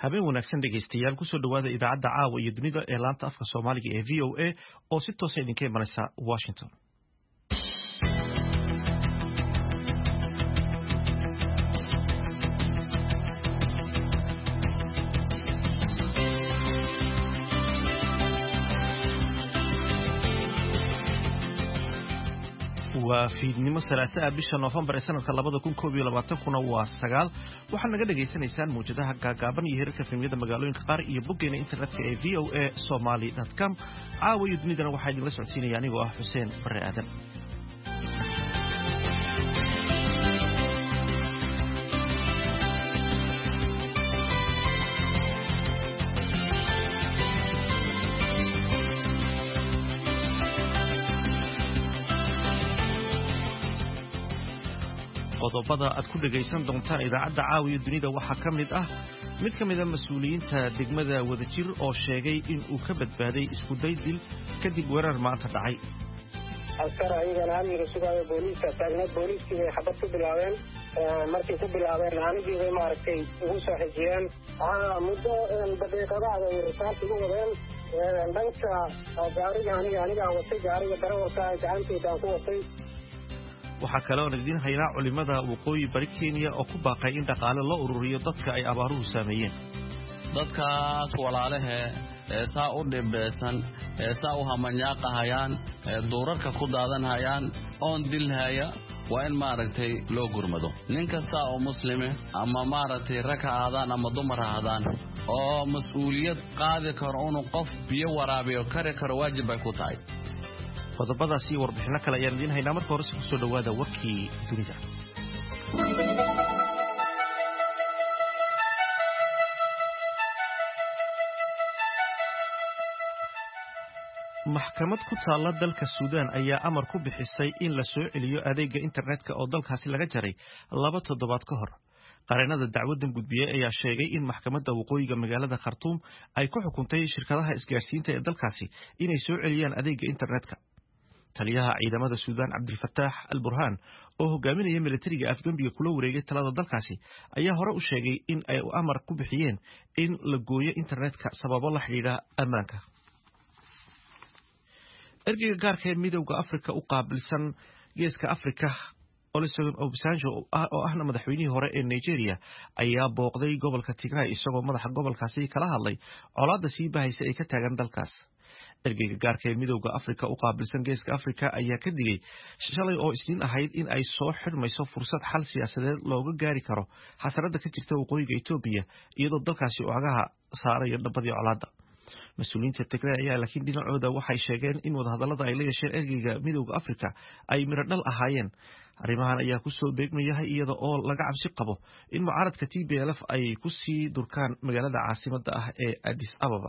habeen wanaagsan dhegaystayaal kusoo dhawaada idaacadda caawa iyo dunida ee laanta afka Soomaaliga ee VOA oo si toos ah idinka imanaysa Washington. وفيدنimo salaasa bisha November sanadka 2021 kuna waa 9 waxaad naga dhageysanaysaan muujadaha gaagaaban iyo heerarka filimada magaalooyinka qaar iyo boggeena internetka ee voasomali.com caawa iyo dunidana waxaa idinla socodsiinaya anigoo ah Xuseen Bare Aadan. qodobada aad ku dhageysan doontaan idaacadda caawiya dunida waxaa ka mid ah mid ka mid ah mas'uuliyiinta degmada Wadajir oo sheegay in uu ka badbaaday isku day dil kadib weerar maanta dhacay. askar ayagana amniga sugaya booliiska taagneed booliiskii bay xabad ku bilaabeen markii ku bilaabeen anigii bay maaragtay ugu soo xijiyeen muddo daqiiqadaha ay risaas ugu wadeen dhanka gaariga aniga watay gaariga darawalka gacantiisa ku watay. waxaa kale oo idin haynaa culimada waqooyi bari Kenya oo ku baaqay in dhaqaale loo ururiyo dadka ay abaaruhu saameeyeen. dadkaas walaalaha saa u dhibeysan saa u hamanyaaqahayaan duurarka ku daadanayaan oon dilhaya waa in maaragtay loo gurmado nin kasta oo muslime ama maaragtay rag ha aadaan ama dumar ha aadaan oo mas'uuliyad qaadi karo inuu qof biyo waraabiyo kari karo waajib ay ku tahay. qodobadaasi warbixino kale ayaan idin haynaa marka hore si kusoo dhawaada warkii dunida. maxkamad ku taala dalka Suudaan ayaa amar ku bixisay in la soo celiyo adeega internetka oo dalkaasi laga jaray 2 toddobaad ka hor. qareenada dacwadan gudbiyay ayaa sheegay in maxkamadda waqooyiga magaalada Khartoum ay ku xukuntay shirkadaha isgaarsiinta ee dalkaasi inay soo celiyaan adeega internetka. taliyaha ciidamada Suudaan Abdulfataax al-Burhaan oo hogaaminaya militariga Afgambiga kula wareegay talada dalkaasi ayaa hore u sheegay in ay amar ku bixiyeen in la gooyo internetka sababo la xiriira ammaanka. ergeyga gaarka ee midowga Afrika u qaabilsan geeska Afrika Olusegun Obasanjo oo ahna madaxweynihii hore ee Nigeria ayaa booqday gobolka Tigray isagoo madaxa gobolkaasi kala hadlay colaadda sii bahaysa ee ka taagan dalkaas. ergeyga gaarka ee midowga Afrika u qaabilsan geeska Afrika ayaa ka digay shalay oo isniin ahayd in ay soo xirmayso fursad xal siyaasadeed looga gaari karo xasarada ka jirta waqooyiga Itoobiya iyadoo dalkaasi uu agaha saarayo dhabadii colaadda. mas'uuliyiinta Tigray ayaa laakiin dhinacooda waxay sheegeen in wadahadallada ay la yeesheen ergeyga midowga Afrika ay miro dhal ahaayeen. arrimahan ayaa ku soo beegmayahay iyada oo laga cabsi qabo in mucaaradka TPLF ay ku sii durkaan magaalada caasimadda ah ee Addis Ababa.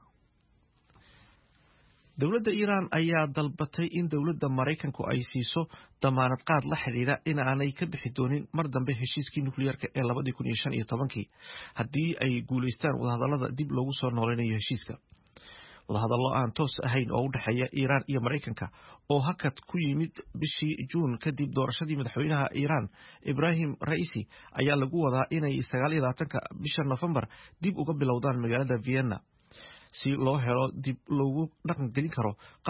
dowladda Iran ayaa dalbatay in dowladda Mareykanku ay siiso damaanad qaad la xiriira in aanay ka bixi doonin mar dambe heshiiskii nukliyeerka ee 2015 haddii ay guuleystaan wadahadallada dib loogu soo nooleynayo heshiiska. wadahadallo aan toos ahayn oo u dhexeeya Iran iyo Mareykanka oo hakad ku yimid bishii Juun kadib doorashadii madaxweynaha Iran Ibrahim Raisi ayaa lagu wadaa inay 29 bisha November dib uga bilowdaan magaalada Vienna si loo helo dib loogu dhaqan gelin karo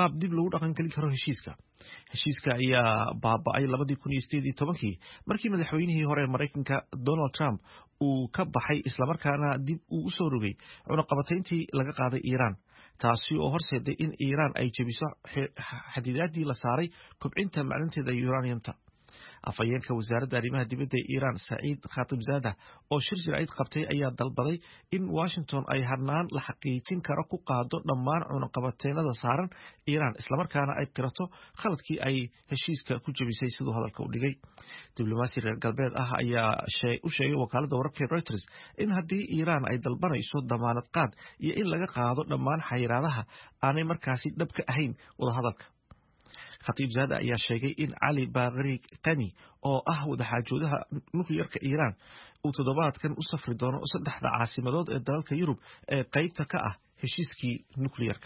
heshiiska ayaa baaba'ay 2018 markii madaxweynihii hore Mareykanka Donald Trump uu ka baxay isla markaana dib ugu soo rogay cunaqabatayntii laga qaaday Iran taasi oo horseeday in Iran ay jabiso xadidaadii la saaray kobcinta macdanta uraniumta. afayeenka wasaaradda arrimaha dibadda ee Iran Saeed Khatibzadeh oo shir jiraa'id qabtay ayaa dalbaday in Washington ay hadnaan la xaqiijin karo ku qaado dhammaan cunaqabateennada saaran Iran isla markaana ay qirato khaladkii ay heshiiska ku jabisay sidoo hadalka u dhigay. diblomaasi reer galbeed ah ayaa u sheegay wakaaladda wararka Reuters in haddii Iran ay dalbanayso damaanad qaad iyo in laga qaado dhammaan xayiraadaha aanay markaasi dhab ka ahayn wadahadalka. Khatibzadeh ayaa sheegay in Ali Bagheri Qani oo ah wadaxaajoodaha nukliyeerka Iran uu toddobaadkan u safri doono 3 caasimadood ee dalalka Yurub ee qaybta ka ah heshiiskii nukliyeerka.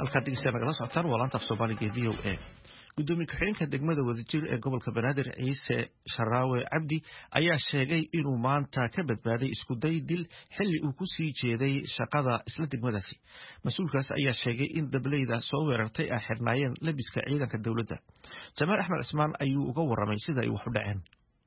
halkaad dhegeystayaal nagala socotaan waa laanta af Soomaaliga ee VOA. Gudoomiye ku-xigeenka degmada Wadajir ee gobolka Banaadir Ciise Sharaawe Cabdi ayaa sheegay inuu maanta ka badbaaday isku day dil xilli uu ku sii jeeday shaqada isla degmadaasi. Mas'uulkaas ayaa sheegay in dableyda soo weerartay ay xirnaayeen labiska ciidanka dowladda. Jamaal Axmed Cismaan ayuu uga warramay sida ay wax u dhaceen.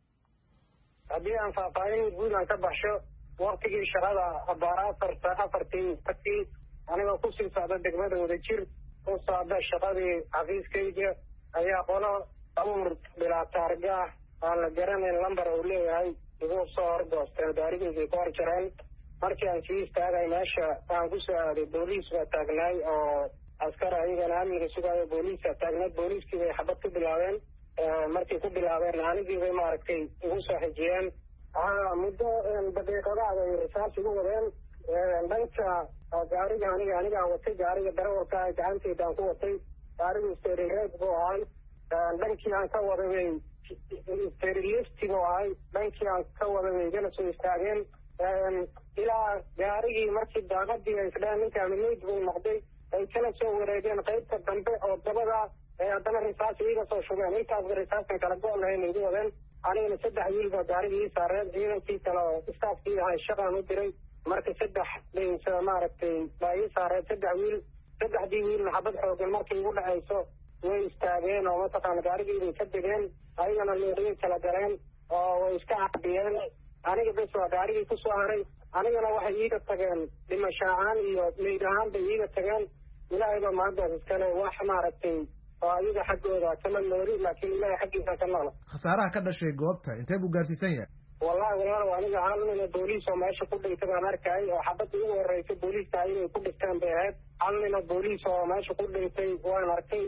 haddii aan faahfaahin guud aan ka baxsho waqtigii shaqada abaara afartii anigoo kusii socda degmada Wadajir u socda shaqadii xafiiskayga ayaa qolo amur bilaa taarga aan la garanayn lambar uu leeyahay igu soo horgoosteen gaarigaygay ku horjareen. markii aan sii istaagay meesha aan ku soo aaday booliis baa taagnaay oo askar ayagana amniga sugaayo booliiska taagnayd. booliiskii bay xabad ku bilaabeen. markii ku bilaabeen anigii bay maaragtay igu soo xijiyeen. muddo daqiiqadaada ay rasaas igu wadeen. dhanka gaariga anigaa watay gaariga darawalka gacanteydaan ku watay. gaarigu steerireed buu ahay. dhankii aan ka waday bay steerilisti buu ahay. dhankii aan ka waday bay igana soo istaageen. ilaa gaarigii markii daaqadii ay isdhaheen ninkaa mineyd buu noqday ay kala soo wareegeen qaybta dambe oo dabada ay haddana risaas iiga soo shubeen. intaasba risaaskan kala go' lahayn igu wadeen. anigana 3 wiil baa gaariga ii saareen. ciidankii kale oo istaafkii ahay shaqaan u diray. marka 3 baysa maaragtay baa ii saareen 3 wiil. 3dii wiilna xabad xoogan markay igu dhacayso way istaageen oo mataqaana gaarigii bay ka degeen. ayagana luuqiyay kala galeen oo way iska caabiyeen. aniga bes waa gaarigii ku soo haray. anigana waxay iiga tageen dhimasho ahaan iyo meyd ahaan bay iiga tageen. ilaahayba maantaas iskale wax maaragtay oo ayaga xaggooda kama nooli laakiin ilaahay xaggiisa ka noola. khasaaraha ka dhashay goobta intee buu gaarsiisan yahay? wallahi walaal aniga hal nin booliis oo meesha ku dhintay baan arkay oo xabadii ugu horeysay booliiska inay ku dhintaan bay ahayd. hal nin booliis oo meesha ku dhintay waan arkay.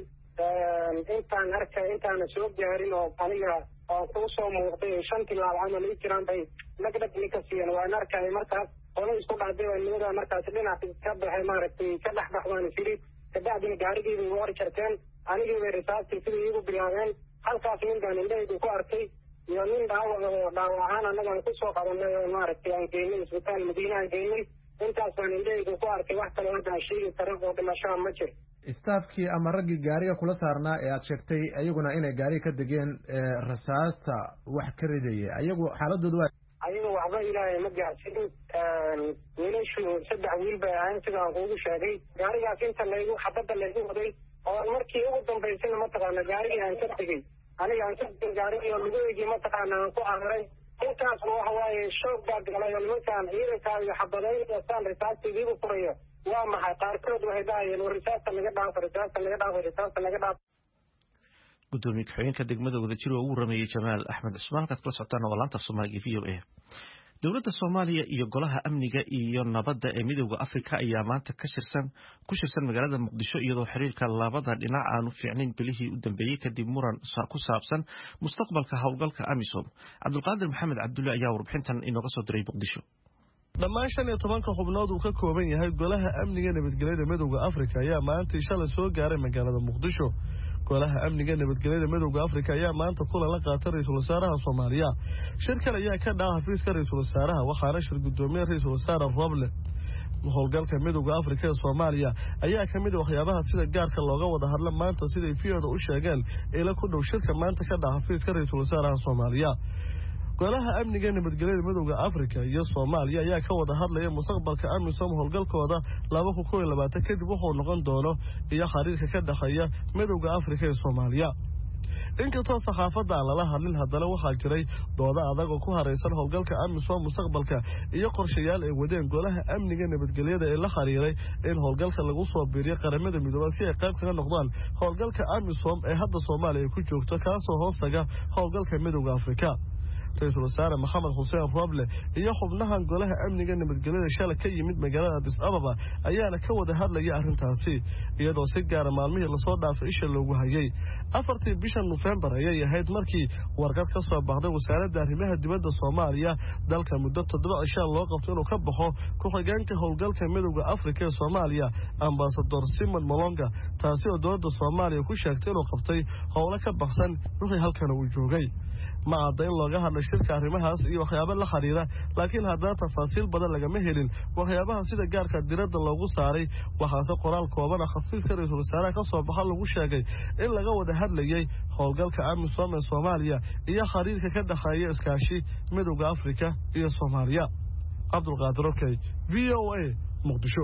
intaan soo gaarin oo aniga oo ku soo muuqday 5 tilaal camal ii jiraan bay nagdhag ka siiyeen. waan arkay markaas qolo isku dhacday oo nimadaa markaas dhinac ka baxay maaragtay ka dhexbaxdaan isiri kabacdina gaarigii bay hor jarteen. anigii bay risaastii sidii iigu bilaabeen. halkaas nin baan indhahaydu ku arkay iyo nin dhaawacan annagaan ku soo qabanay oo maaragtay aan geynay isbitaal Madiina aan geynay. intaas baan indhahaydu ku arkay. wax kale hadda sheegi karo oo dhimashaa ma jiro. istaafkii ama raggii gaariga kula saarnaa ee aad sheegtay ayaguna inay gaariga ka degeen rasaasta wax ka ridaya ayagu xaaladoodu waa ayagu waxba ilaahay ma gaarsin. wiilashu 3 wiil bay ahayn sidaan kuugu sheegay. gaarigaas inta xabadda laygu waday oo markii ugu dambaysana mataqaana gaarigii aan ka tegey aniga aan ka tegey gaarigii oo lugaheygii mataqaana aan ku cararay. intaasba waxa waaye shoog baa galay oo nimankaan ciidankaa iyo xabadayn saan risaasta idiigu furayo waa maxay qaarkood waxay dhahayeen risaasta naga dhaafo. gudoomiye ku-xigeenka degmada Wadajir oo ugu rameeyay Jamaal Axmed Cismaan halkaad kala socotaan waa laanta Soomaaliga VOA. dowladda Soomaaliya iyo golaha amniga iyo nabadda ee midowga Afrika ayaa maanta ku shirsan magaalada Muqdisho iyadoo xiriirka labada dhinac aanu fiicnayn bilihii u dambeeyay kadib muran ku saabsan mustaqbalka howlgalka AMISOM. Cabdulqaadir Maxamed Cabdulle ayaa warbixintan inooga soo diray Muqdisho. dhammaan 15 xubnood uu ka kooban yahay golaha amniga nabadgelyada midowga Afrika ayaa maanta shalay soo gaaray magaalada Muqdisho. golaha amniga nabadgelyada midowga Afrika ayaa maanta kulan la qaatay ra'iisul wasaaraha Soomaaliya. shirkan ayaa ka dhacay xafiiska ra'iisul wasaaraha waxaana shir gudoomiye ra'iisul wasaare Roble. howlgalka midowga Afrika ee Soomaaliya ayaa kamid ah waxyaabaha sida gaarka looga wada hadla maanta sida ay fiyoda u sheegeen ila ku dhow shirka maanta ka dhacay xafiiska ra'iisul wasaaraha Soomaaliya. golaha amniga nabadgelyada midowga Afrika iyo Soomaaliya ayaa ka wada hadlaya mustaqbalka AMISOM howlgalkooda 2022 kadib wuxuu noqon doono iyo xiriirka ka dhaxeeya midowga Afrika ee Soomaaliya. inkastoo saxaafadda aan lala hadlin haddana waxaa jiray doodo adag oo ku hareysan howlgalka AMISOM mustaqbalka iyo qorshayaal ay wadeen golaha amniga nabadgelyada ee la xiriiray in howlgalka lagu soo biiriyo qaramada midoobay si ay qayb kaga noqdaan howlgalka AMISOM ee hadda Soomaaliya ku joogto kaasoo hoostaga howlgalka midowga Afrika. ra'iisul wasaare Maxamed Xuseen Roble iyo xubnahan golaha amniga nabadgelyada shalay ka yimid magaalada Addis Ababa ayaana ka wada hadlaya arrintaasi iyadoo si gaar maalmihii la soo dhaafay isha loogu hayay 4 bisha November ayay ahayd markii warqad ka soo baxday wasaaradda arrimaha dibadda Soomaaliya dalka muddo 7 cisho loo qabto inuu ka baxo ku-xigeenka howlgalka midowga Afrika ee Soomaaliya Ambassador Simon Malonga taasi oo dowladda Soomaaliya ku sheegtay inuu qabtay howlo ka baxsan wixii halkan uu joogay. ma cadda in looga hadlay shirka arrimahaas iyo waxyaabo la xiriira laakiin haddana tafaasiil badan lagama helin waxyaabaha sida gaarka diradda loogu saaray waxaase qoraal kooban ah xafiiska ra-iisul wasaaraha ka soo baxa lagu sheegay in laga wada hadlayay howlgalka AMISOM ee Soomaaliya iyo xiriirka ka dhexeeya iskaashi midowga Afrika iyo Soomaaliya. Cabdulqaadir Okey, VOA, Muqdisho.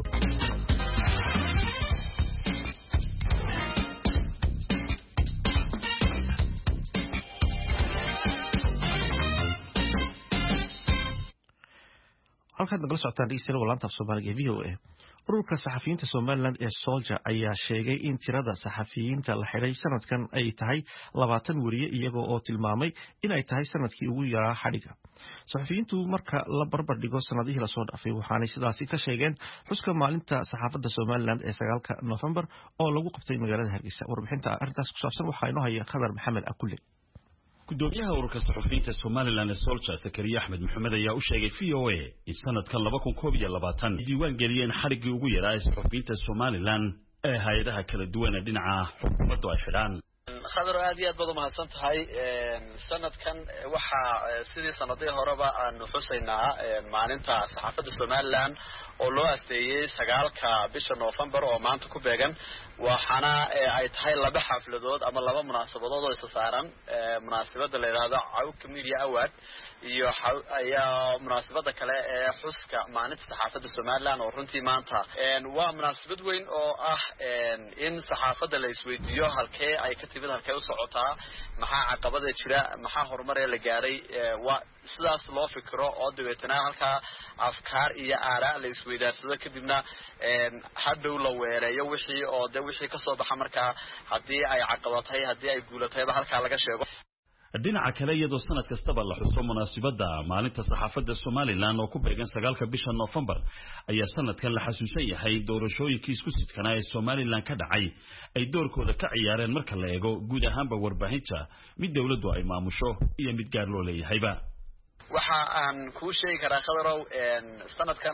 halkaad nagala socotaan dhegeystayaal laanta af Soomaaliga VOA. ururka saxafiyiinta Somaliland ee Soldier ayaa sheegay in tirada saxafiyiinta la xiray sanadkan ay tahay 20 wariye iyagoo oo tilmaamay in ay tahay sanadkii ugu yaraa xadhiga. saxafiyiintu marka la barbar dhigo sanadihii la soo dhaafay waxaanay sidaasi ka sheegeen xuska maalinta saxaafadda Somaliland ee 9 November oo lagu qabtay magaalada Hargeysa. warbixinta arrintaas ku saabsan waxaa inoo haya Khadar Maxamed Akulle. gudoomiyaha ururka saxafiyiinta Somaliland ee Soldier Sakariya Axmed Maxamed ayaa u sheegay VOA in sanadkan 2012 diiwaan geliyeen xarigii ugu yaraa ee saxafiyiinta Somaliland ee hay'adaha kala duwan ee dhinaca xukuumadda ay xidhaan. khadar aad iyo aad baad u mahadsan tahay sanadkan waxaa sidii sanadihii horeba aanu xusaynaa maalinta saxaafadda Somaliland oo loo asteeyay 9 bisha November oo maanta ku beegan waxaana ay tahay laba xafladood ama laba munaasabadood oo is saaran munaasabada la yiraahdo Cawka Media Award iyo ayaa munaasabada kale ee xuska maalinta saxaafadda Somaliland oo runtii maanta waa munaasabad weyn oo ah in saxaafadda la isweydiiyo halkee ay ka timid halkee u socotaa maxaa caqabada jira maxaa horumar la gaaray waa sidaas loo fikiro oo dabeetana halka afkaar iyo aaraa la isweydaarsado kadibna hadhow la weereeyo wixii oo wixii ka soo baxa marka hadii ay caqabatay hadii ay guulatayba halka laga sheego. dhinaca kale iyadoo sanad kastaba la xuso munaasabada maalinta saxaafadda Somaliland oo ku beegan 9 bisha November ayaa sanadkan la xasuusan yahay doorashooyinkii isku sidkanaa ee Somaliland ka dhacay ay doorkooda ka ciyaareen marka la eego guud ahaanba warbaahinta mid dawladdu ay maamusho iyo mid gaar loo leeyahayba. waxa aan ku sheegi karaa khadarow sanadkan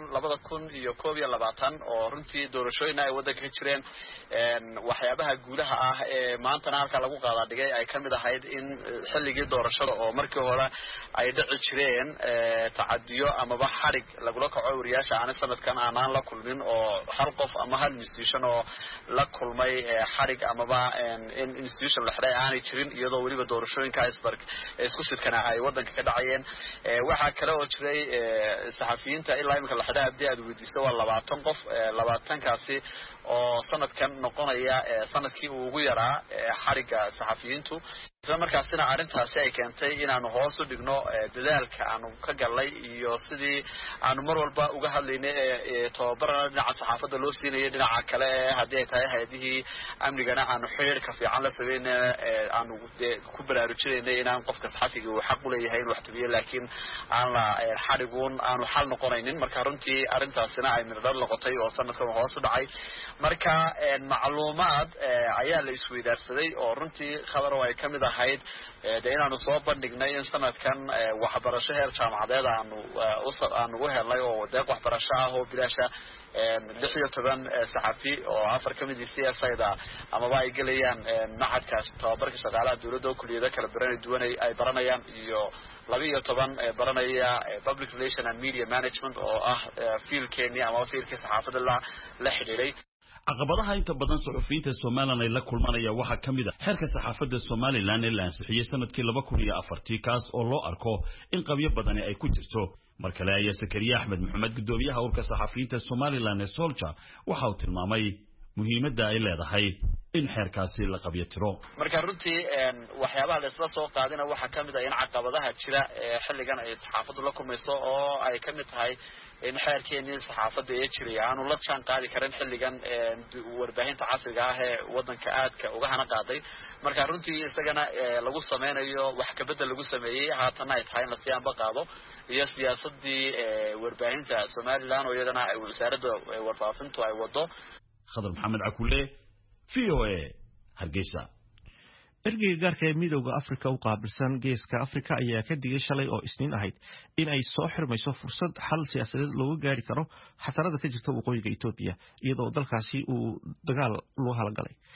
2012 oo runtii doorashooyin ay wadanka ka jireen waxyaabaha guulaha ah ee maanta halka lagu qaada dhigay ay kamid ahayd in xilligii doorashada oo markii hore ay dhici jireen tacadiyo ama xarig lagula kaco wariyaasha aan sanadkan aanan la kulmin oo hal qof ama hal institution oo la kulmay xarig ama in institution la xiray aanay jirin iyadoo waliba doorashooyinka isku sidkana ay wadanka ka dhacayeen. waxa kale oo jiray saxafiyiinta ilaa imika la xidhay hadii aad weydiiso waa 20 qof 20 kaasi oo sanadkan noqonaya sanadkii ugu yaraa xariga saxafiyiintu isla markaasina arintaasi ay keentay inaanu hoos u dhigno dadaalka aanu ka galay iyo sidii aanu mar walba uga hadlaynay tababarada dhinaca saxaafadda loo siinayay dhinaca kale hadii ay tahay hay'adihii amnigana aanu xiriir ka fiican la sameeyay aanu ku baraarujinay inaan qofka saxafiga uu xaq u leeyahay inuu wax tabiyo laakiin aan la xarigun aanu xal noqonaynin marka runtii arintaasina ay mirdar noqotay oo sanadkan hoos u dhacay marka macluumaad ayaa la isweydaarsaday oo runtii khadar oo ay kamid ahayd inaanu soo bandhignay in sanadkan waxbarasho heer jaamacadeed aanu u helnay oo deeq waxbarasho ah oo bilaasha 16 saxafi oo 4 kamid CSIda ama ay galayaan macadkaas tababarka shaqaalaha dawladda oo kuliyada kala duwan ay baranayaan iyo 12 baranaya public relation and media management oo ah fiilkeeni ama fiilka saxaafadda la xiriiray. caqabadaha inta badan saxafiyiinta Somaliland ay la kulmanaya waxa kamid ah xeerka saxaafadda Somaliland ee la ansixiyay sanadkii 2004 kaas oo loo arko in qabyo badan ay ku jirto. markale ayaa Sakariya Axmed Maxamed gudoomiyaha ururka saxafiyiinta Somaliland ee Soldier waxa uu tilmaamay muhiimadda ay leedahay in xeerkaasi la qabyo tiro. marka runtii waxyaabaha la isla soo qaadina waxa kamid ah in caqabadaha jira xilligan ay saxaafaddu la kulmayso oo ay kamid tahay in xeerkeenii saxaafadda ee jiray aanu la jaan qaadi karin xilligan warbaahinta casriga ah ee wadanka aadka uga hana qaaday marka runtii isagana lagu sameynayo wax ka bedel lagu sameeyay haatan ay tahay in la siyaanba qaado iyo siyaasadii warbaahinta Somaliland oo iyadana ay wasaaradda warfaafintu ay wado. Khadar Maxamed Akulle VOA Hargeysa. ergeyga gaarka ee midowga Afrika u qaabilsan geeska Afrika ayaa ka digay shalay oo Isniin ahayd in ay soo xirmayso fursad xal siyaasadeed looga gaari karo xasarada ka jirta waqooyiga Itoobiya iyadoo dalkaasi uu dagaal loo halgalay.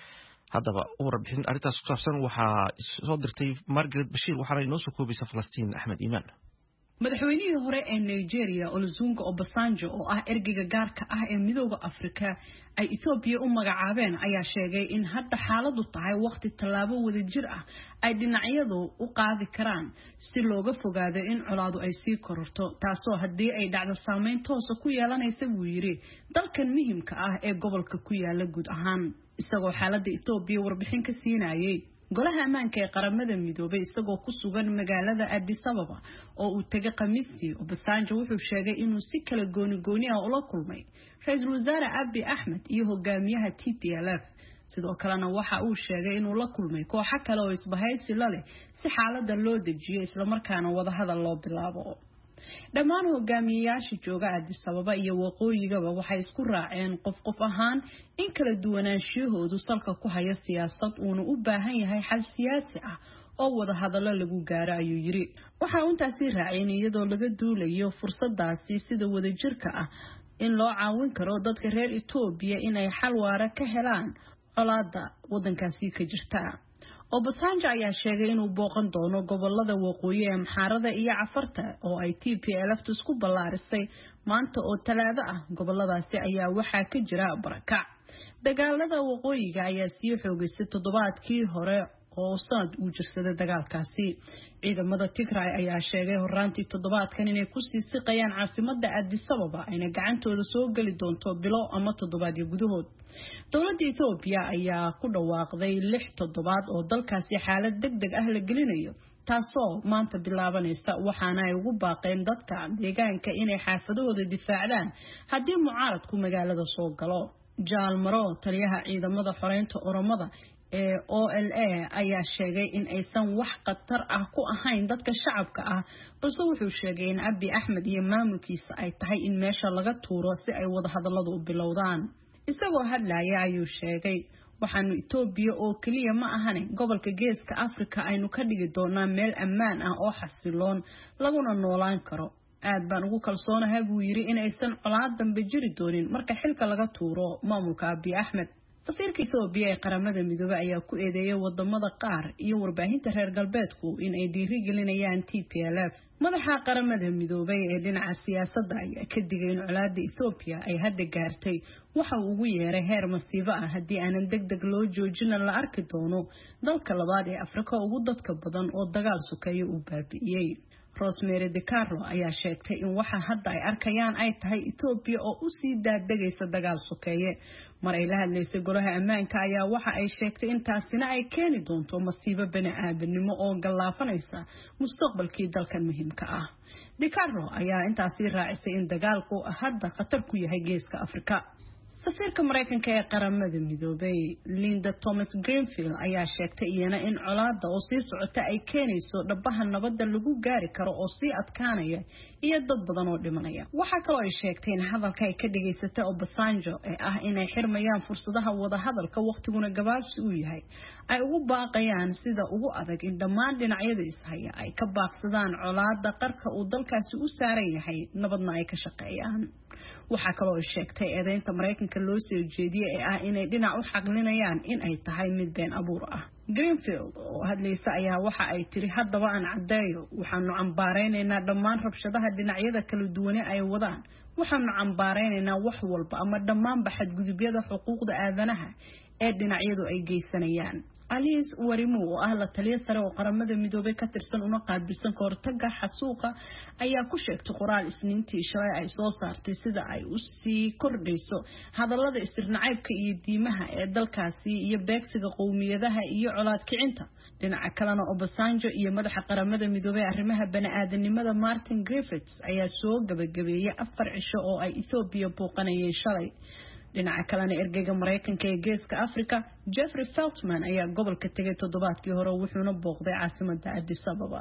haddaba warbixin arrintaas ku saabsan waxaa soo dirtay Margaret Bashir waxaana inoo soo koobaysa Falastiin Axmed Iimaan. madaxweynihii hore ee Nigeria Olusegun Obasanjo oo ah ergeyga gaarka ah ee midowga Afrika ay Ethiopia u magacaabeen ayaa sheegay in hadda xaaladu tahay waqti tallaabo wadajir ah ay dhinacyadu u qaadi karaan si looga fogaado in colaadu ay sii kororto taasoo haddii ay dhacdo saameyn toos ah ku yeelanaysa buu yiri dalkan muhiimka ah ee gobolka ku yaala guud ahaan isagoo xaaladda Ethiopia warbixin ka siinayay golaha ammaanka ee qaramada midoobay isagoo ku sugan magaalada Addis Ababa oo uu tagay Khamiistii Obasanjo wuxuu sheegay inuu si kala gooni ah ula kulmay Ra'iisul Wasaare Abiy Ahmed iyo hogaamiyaha TPLF sidoo kalena waxa uu sheegay inuu la kulmay kooxo kale oo isbahaysi la leh si xaaladda loo dejiyo isla markaana wada hadal loo bilaabo dhammaan hogaamiyayaasha jooga Addis Ababa iyo waqooyigaba waxay isku raaceen qof ahaan in kala duwanaanshiyahoodu salka ku haya siyaasad uuna u baahan yahay xal siyaasi ah oo wada hadallo lagu gaaro ayuu yiri waxa uu intaasi raacin iyadoo laga duulayo fursadaasi sida wadajirka ah in loo caawin karo dadka reer Ethiopia inay xal waara ka helaan colaadda wadankaasi ka jirta Obasanjo ayaa sheegay inuu booqan doono gobolada waqooyi ee Amxaarada iyo Cafarta oo ay TPLF isku ballaarisay maanta oo Talaado ah goboladaasi ayaa waxaa ka jira barakac dagaalada waqooyiga ayaa sii xoogaysay toddobaadkii hore oo sanad uu jirsaday dagaalkaasi ciidamada Tigray ayaa sheegay horaantii toddobaadkan inay ku sii siqayaan caasimadda Addis Ababa ayna gacantooda soo gali doonto bilo ama toddobaadyo gudahood dowladda Ethiopia ayaa ku dhawaaqday 6 toddobaad oo dalkaasi xaalad degdeg ah la gelinayo taasoo maanta bilaabanaysa waxaana ay ugu baaqeen dadka deegaanka inay xaafadahooda difaacdaan haddii mucaaradku magaalada soo galo Jaalmaro taliyaha ciidamada xoreynta Oromada ee OLA ayaa sheegay in aysan wax khatar ah ku ahayn dadka shacabka ah balse wuxuu sheegay in Abiy Ahmed iyo maamulkiisa ay tahay in meesha laga tuuro si ay wada hadalladu u bilowdaan isagoo hadlaya ayuu sheegay waxaanu Ethiopia oo kaliya ma ahayn gobolka geeska Afrika aynu ka dhigi doonaa meel ammaan ah oo xasiloon laguna noolaan karo aad baan ugu kalsoonahay buu yiri in aysan colaad dambe jiri doonin marka xilka laga tuuro maamulka Abiy Ahmed safiirka Ethiopia ee qaramada midoobay ayaa ku eedeeyay wadamada qaar iyo warbaahinta reer galbeedku in ay dhiirigelinayaan TPLF madaxa qaramada midoobay ee dhinaca siyaasadda ayaa ka digay in colaadda Ethiopia ay hadda gaartay waxa uu ugu yeeray heer masiibo ah haddii aanan degdeg loo joojin la arki doono dalka labaad ee Afrika ugu dadka badan oo dagaal sukeeyo u baabi'iyay Rosemary DiCarlo ayaa sheegtay in waxa hadda ay arkayaan ay tahay Ethiopia oo u sii daadegaysa dagaal sukeeye mar ay la hadlaysay golaha ammaanka ayaa waxa ay sheegtay in taasina ay keeni doonto masiibo bani'aadanimo oo galaafanaysa mustaqbalkii dalkan muhiimka ah DiCarlo ayaa intaasi raacisay in dagaalku hadda khatar ku yahay geeska Afrika safiirka Mareykanka ee qaramada midoobay Linda Thomas Greenfield ayaa sheegtay iyana in colaadda oo sii socota ay keenayso dhabaha nabadda lagu gaari karo oo sii adkaanaya iyo dad badan oo dhimanaya waxa kale oo ay sheegtay in hadalka ay ka dhigaysatay Obasanjo ee ah inay xirmayaan fursadaha wada hadalka waqtiguna gabaabsi u yahay ay ugu baaqayaan sida ugu adag in dhammaan dhinacyada ishaya ay ka baaqsadaan colaadda qarka uu dalkaasi u saaran yahay nabadna ay ka shaqeeyaan waxa kale oo sheegtay eedeynta Mareykanka loo soo jeediyay ee ah inay dhinac u xaqlinayaan in ay tahay mid been abuur ah Greenfield oo hadlaysa ayaa waxa ay tiri haddaba aan cadeeyo waxaanu cambaareynaa dhammaan rabshadaha dhinacyada kala duwan ay wadaan waxaanu cambaareynaa wax walba ama dhammaan xadgudubyada xuquuqda aadanaha ee dhinacyadu ay geysanayaan Alice Warimu oo ah la taliye sare oo qaramada midoobay ka tirsan una qaabilsan ka hortagga xasuuqa ayaa ku sheegtay qoraal Isniintii shalay ay soo saartay sida ay u sii kordhayso hadallada istirnacaybka iyo diimaha ee dalkaasi iyo beegsiga qowmiyadaha iyo colaad kicinta dhinaca kalena Obasanjo iyo madaxa qaramada midoobay arrimaha bani'aadanimada Martin Griffiths ayaa soo gabagabeeyay 4 cisho oo ay Ethiopia booqanayeen shalay dhinaca kalena ergeyga Mareykanka ee geeska Afrika Jeffrey Feltman ayaa gobolka tagay toddobaadkii hore wuxuuna booqday caasimadda Addis Ababa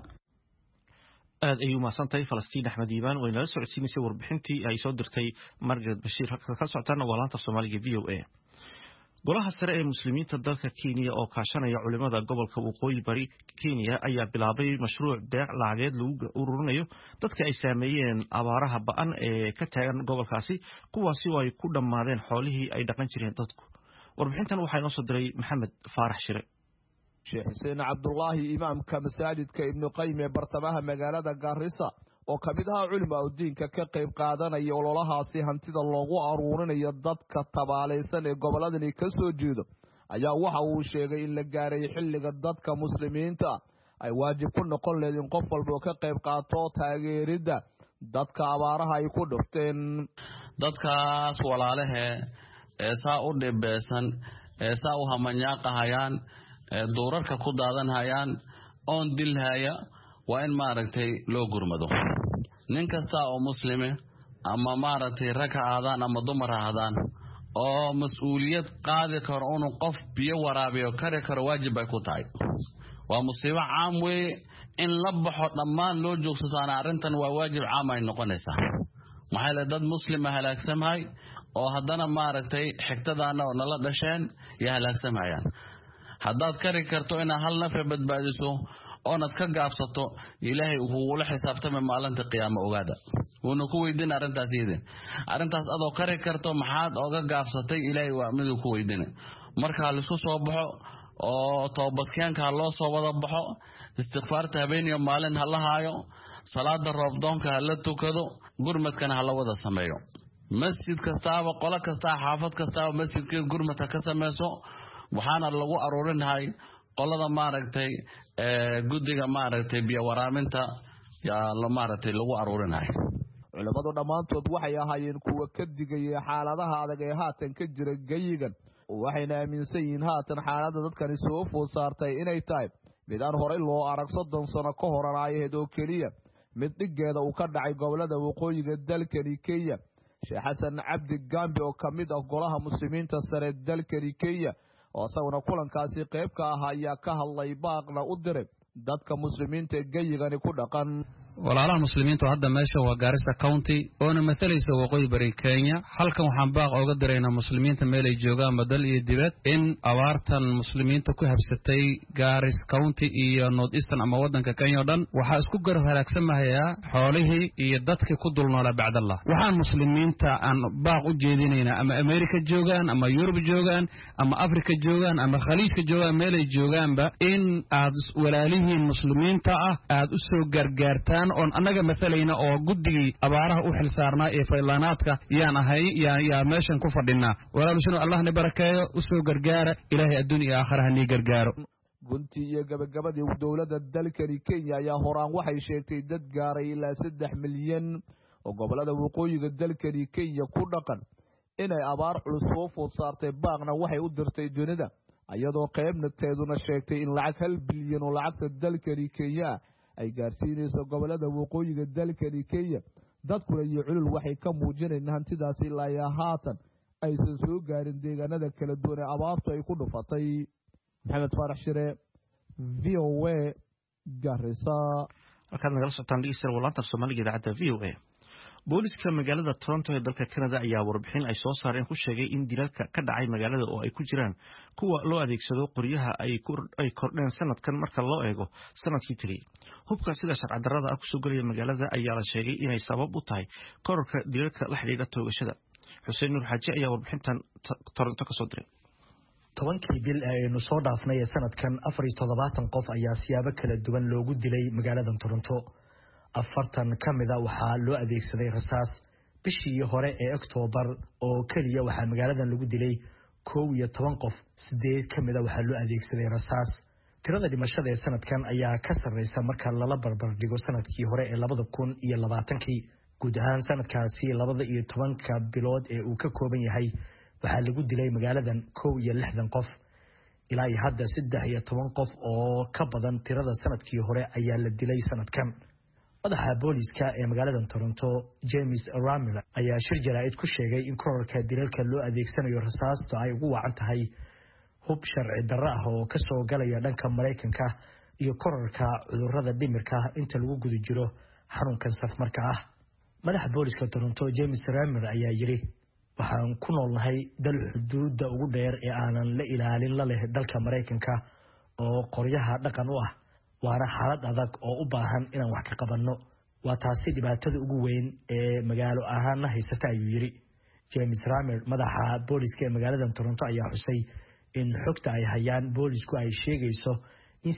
aad ayuu mahadsantahay Falastiin Axmed Iimaan oo inala socodsiinaysay warbixintii ay soo dirtay Margaret Bashir halka ka socotana waa laanta Soomaaliga VOA golaha sare ee muslimiinta dalka Kenya oo kaashanaya culimada gobolka waqooyi bari Kenya ayaa bilaabay mashruuc deeq lacageed lagu ururinayo dadka ay saameeyeen abaaraha ba'an ee ka taagan gobolkaasi kuwaasi oo ay ku dhamaadeen xoolihii ay dhaqan jireen dadku warbixintan waxaa inoo soo diray maxamed faarax shire. sheekh xuseen cabdullaahi imaamka masaajidka ibnu qayyim ee bartamaha magaalada Gaarisa oo ka mid ah culimada diinka ka qayb qaadanaya ololahaasi hantida loogu aruurinayo dadka tabaalaysan ee goboladani ka soo jeedo ayaa waxa uu sheegay in la gaaray xilliga dadka muslimiinta ay waajib ku noqon leedin qof walba ka qayb qaato taageerida dadka abaaraha ay ku dhufteen. dadkaas walaalahe ee saa u dhibeysan ee saa u hamanyaaqahayaan duurarka ku daadanhayaan oon dilhaya waa in maaragtay loo gurmado. nin kasta oo muslime ama maaragtay rag ha aadaan ama dumar ha aadaan oo mas-uuliyad qaadi karo inuu qof biyo waraabiyo kari karo waajib bay ku tahay. waa musiibo caam weeye in la baxo dhammaan loo joogsataan arrintan waa waajib caam ay noqonaysaa. maxaa le dad muslima halaagsamhay oo haddana maaragtay xigtadaana oo nala dhasheen iyo halaagsamhayaan. haddaad kari karto inaad hal nafe badbaadiso oonad ka gaabsato ilaahay wuxuu xisaabtamay maalinta qiyaamo ogaada wuuna ku weydiin arrintaas adoo kari karto maxaad oga gaabsatay ilaahay waa mid ku weydiin. marka la isku soo baxo oo toobadkeenka loo soo wada baxo istighfaarta habeeniyo maalin ha la haayo salaada roobdoonka ha la tukado gurmadkana ha la wada sameeyo. masjid kastaaba qolo kasta xaafad kastaaba masjidkeed gurmadka ka sameeso waxaana lagu aruurinahay qolada maaragtay guddiga maaragtay biyo waraaminta yaa la maaragtay lagu aruurinahay. culimadu dhammaantood waxay ahaayeen kuwa ka digaya xaaladaha adag ee haatan ka jira gayigan waxayna aaminsan yihiin haatan xaaladda dadkani soo food saartay inay tahay mid aan horey loo arag 30 sano ka hor ahayd oo keliya mid dhigeeda uu ka dhacay gobolada waqooyiga dalkani Kenya. Sheekh Xasan Cabdi Gambi oo ka mid ah golaha muslimiinta sare dalkani Kenya oo asaguna kulankaasi qayb ka ah ayaa ka hadlay baaqna u diray dadka muslimiinta gayigani ku dhaqan. walaalaha muslimiinta hadda meesha waa Garissa County oo masalaysa waqooyi bari Kenya. halkan waxaan baaq uga diraynaa muslimiinta meel ay joogaan madal iyo dibad in abaartan muslimiinta ku habsatay Garissa County iyo North Eastern ama wadanka Kenya oo dhan waxa isku garab halaagsamaya xoolihii iyo dadkii ku dulnoolaa bacdallah. waxaan muslimiinta aan baaq u jeedinaynaa ama America joogaan ama Europe joogaan ama Africa joogaan ama Khaliijka joogaan meel ay joogaanba in aad walaalihiin muslimiinta aad u soo gargaartaan on anaga masalayna oo guddigii abaaraha u xilsaarnaa ee faylaanaadka yaan ahay yaa meeshan ku fadhinaa. walaalashana allahna barakeeyo u soo gargaara ilaahay adduun iyo aakhira ha nii gargaaro. gunti iyo gabagabadii dowladda dalkani Kenya ayaa horaan waxay sheegtay dad gaaray ilaa 3 milyan oo gobolada waqooyiga dalkani Kenya ku dhaqan inay abaar culus soo food saartay baaqna waxay u dirtay dunida iyadoo qaybnateeduna sheegtay in lacag 1 bilyan oo lacagta dalkani Kenya ay gaarsiinayso gobolada waqooyiga dalkani Kenya. dadkuna iyo culul waxay ka muujinayaan hantidaas ilaa haatan aysan soo gaarin deegaanada kala duwan ee abaartu ay ku dhufatay. maxamed faarax shire VOA Garissa. halkaad nagala socotaan dhegeystayaal walaanta Soomaaliga idaacadda VOA. booliska magaalada Toronto ee dalka Canada ayaa warbixin ay soo saareen ku sheegay in dilalka ka dhacay magaalada oo ay ku jiraan kuwa loo adeegsado qoryaha ay kordheen sanadkan marka loo eego sanadkii tagay. hubka sida sharci darrada ah ku soo galaya magaalada ayaa la sheegay inay sabab u tahay kororka dilalka la xiriira toogashada. Xuseen Nuur Xaaji ayaa warbixintan Toronto ka soo diray. 10 bil aynu soo dhaafnay sanadkan 47 qof ayaa siyaabo kala duwan loogu dilay magaalada Toronto. 40 kamida waxaa loo adeegsaday rasaas. bishii hore ee October oo kaliya waxaa magaaladan lagu dilay 11 qof. 8 kamida waxaa loo adeegsaday rasaas. tirada dhimashada ee sanadkan ayaa ka sarreysa marka lala barbar dhigo sanadkii hore ee 2020. guud ahaan sanadkaasi 12 bilood ee uu ka kooban yahay waxaa lagu dilay magaaladan 61 qof. ilaa hadda 13 qof oo ka badan tirada sanadkii hore ayaa la dilay sanadkan. madaxa booliska ee magaalada Toronto James Ramil ayaa shir jaraa'id ku sheegay in kororka dilalka loo adeegsanayo rasaasta ay ugu wacan tahay hub sharci darro ah oo ka soo galaya dhanka Mareykanka iyo kororka cudurrada dhimirka inta lagu guda jiro xarunkan safmarka ah. madaxa booliska Toronto James Ramil ayaa yiri waxaan ku noolnahay dal xuduudda ugu dheer ee aanan la ilaalin la leh dalka Mareykanka oo qoryaha dhaqan u ah. waana xaalad adag oo u baahan inaan wax ka qabanno. waa taasi dhibaatada ugu weyn ee magaalo ahaan haysata ayuu yiri. James Ramer madaxa booliska ee magaalada Toronto ayaa xusay in xogta ay hayaan boolisku ay sheegayso in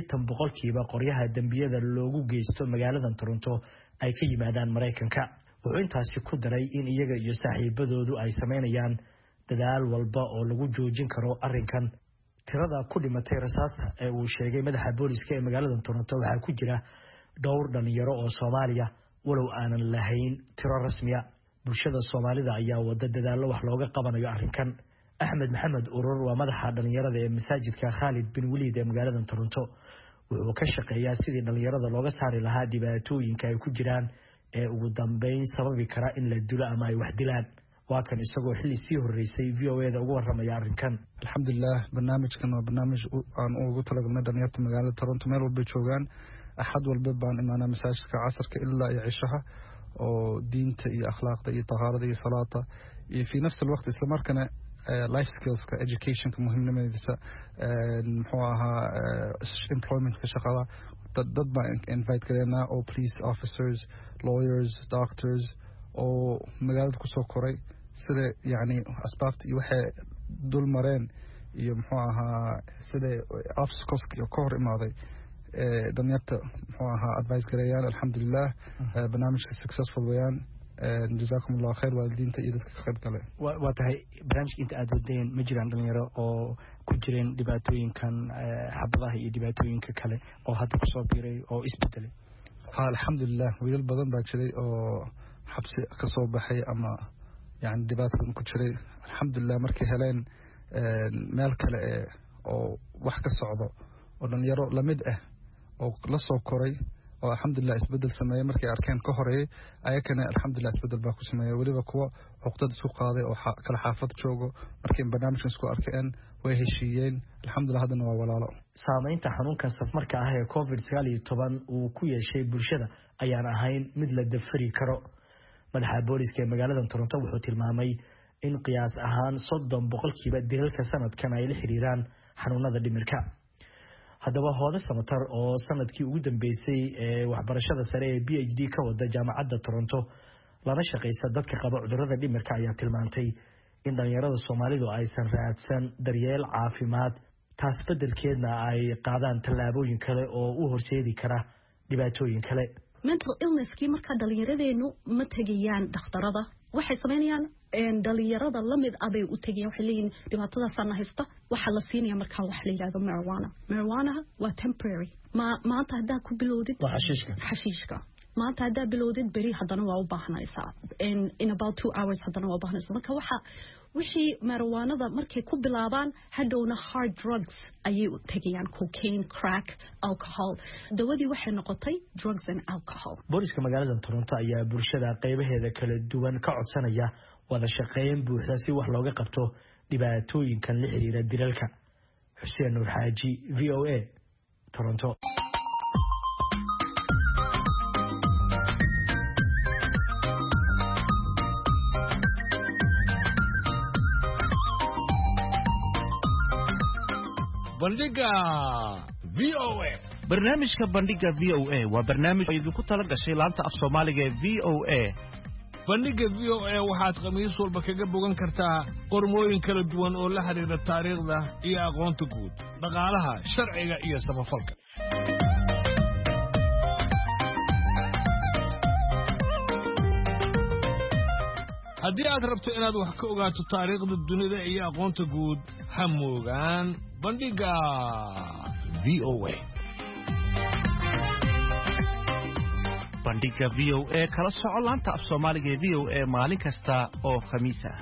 80% qoryaha dambiyada loogu geysto magaalada Toronto ay ka yimaadaan Mareykanka. Wuxuu intaasi ku daray in iyaga iyo saaxiibadoodu ay sameynayaan dadaal walba oo lagu joojin karo arrinkan. Tirada ku dhimatay rasaasta ee uu sheegay madaxa booliska ee magaalada Toronto waxaa ku jira dhowr dhalinyaro oo Soomaaliya walow aanan lahayn tiro rasmi ah. Bulshada Soomaalida ayaa wada dadaalo wax looga qabanayo arrinkan. Axmed Maxamed Urur waa madaxa dhalinyarada ee masaajidka Khalid bin Waliid ee magaalada Toronto. Wuxuu ka shaqeeyaa sidii dhalinyarada looga saari lahaa dhibaatooyinka ay ku jiraan ee ugu dambeyn sababi kara in la dilo ama ay wax dilaan. waa kan isagoo xilli sii horeysay VOA-da ugu waramaya arrinkan. Alxamdulilah, barnaamijkan waa barnaamij aan ugu talagalnay dhalinyarta magaalada Toronto meel walba joogaan. Axad walba baan imaanaa masaajidka casarka ilaa iyo cishaha oo diinta iyo akhlaaqda iyo tahaarada iyo salaata iyo fi nafs alwaqt isla markana life skillska educationka muhiimnimadiisa muxuu ahaa employmentka shaqada dad baan invite gareynaa oo police officers, lawyers, doctors oo magaalada kusoo koray sida yani asbaabta iyo waxay dul mareen iyo muxuu ahaa sida obstacles ka hor imaaday dhalinyarta muxuu ahaa advice gareeyaan. Alxamdulilah, barnaamijka successful wayaan. جزاكم الله خير والدينta iyo dadka ka qayb galay. waa tahay barnaamijka inta aad wadeen ma jiraan dhalinyaro oo ku jireen dhibaatooyinkan xabadaha iyo dhibaatooyinka kale oo hadda kusoo biiray oo isbedelay? alxamdulilah, wiilal badan baa jiray oo xabsi ka soo baxay ama yani dhibaatadan ku jiray. alxamdulilah, markay heleen meel kale oo wax ka socdo oo dhalinyaro lamid ah oo la soo koray oo alxamdulilah isbedel sameeyay markay arkeen ka horeeyay ayakana alxamdulilah isbedel baa ku sameeyay. weliba kuwa cuqdad isku qaaday oo kala xaafad joogo markay barnaamijkan isku arkeen way heshiiyeen. alxamdulilah, haddana waa walaalo. Saamaynta xanuunkan safmarka ah ee COVID-19 uu ku yeeshay bulshada ayaan ahayn mid la dafari karo. madaxa booliska ee magaalada Toronto wuxuu tilmaamay in qiyaas ahaan 30% dilalka sanadkan ay la xiriiraan xanuunada dhimirka. haddaba Hooda Samatar oo sanadkii ugu dambeysay ee waxbarashada sare ee PhD ka wada jaamacadda Toronto lana shaqeysa dadka qaba cudurrada dhimirka ayaa tilmaantay in dhalinyarada Soomaalidu aysan raadsan daryeel caafimaad, taas beddelkeedna ay qaadaan tallaabooyin kale oo u horseedi kara dhibaatooyin kale. mental illnesskii marka dhalinyaradeennu ma tegayaan dhakhtarada, waxay sameynayaan dhalinyarada lamid ah bay u tegayaan. waxay leeyihiin dhibaatadaasana haysta, waxaa la siinaya markaa wax la yidhahdo marijuana waa temporary. maanta haddaa ku bilowdid xashiishka maanta haddaa bilowdid beri haddana waa u baahnaysaa in about 2 hours haddana waa u baahnaysaa. marka wixii marijuanada markay ku bilaabaan hadhowna hard drugs ayay u tegayaan, cocaine, crack, alcohol. dawadii waxay noqotay drugs and alcohol. booliska magaalada Toronto ayaa bulshada qaybaheeda kala duwan ka codsanaya wada shaqeyn buuxda si wax looga qabto dhibaatooyinkan la xiriira dilalka. Xuseen Nuur Xaaji, VOA, Toronto. bandhiga VOA. barnaamijka bandhiga VOA waa barnaamij ay idinku tala gashay laanta af Soomaaliga ee VOA. bandhiga VOA waxaad khamiis walba kaga bogan kartaa qormooyin kala duwan oo la xiriira taariikhda iyo aqoonta guud, dhaqaalaha, sharciga iyo samafalka. haddii aad rabto inaad wax ka ogaato taariikhda dunida iyo aqoonta guud, ha moogaan bandhiga VOA. bandhiga VOA kala soco laanta af Soomaaliga ee VOA maalin kasta oo Khamiis ah.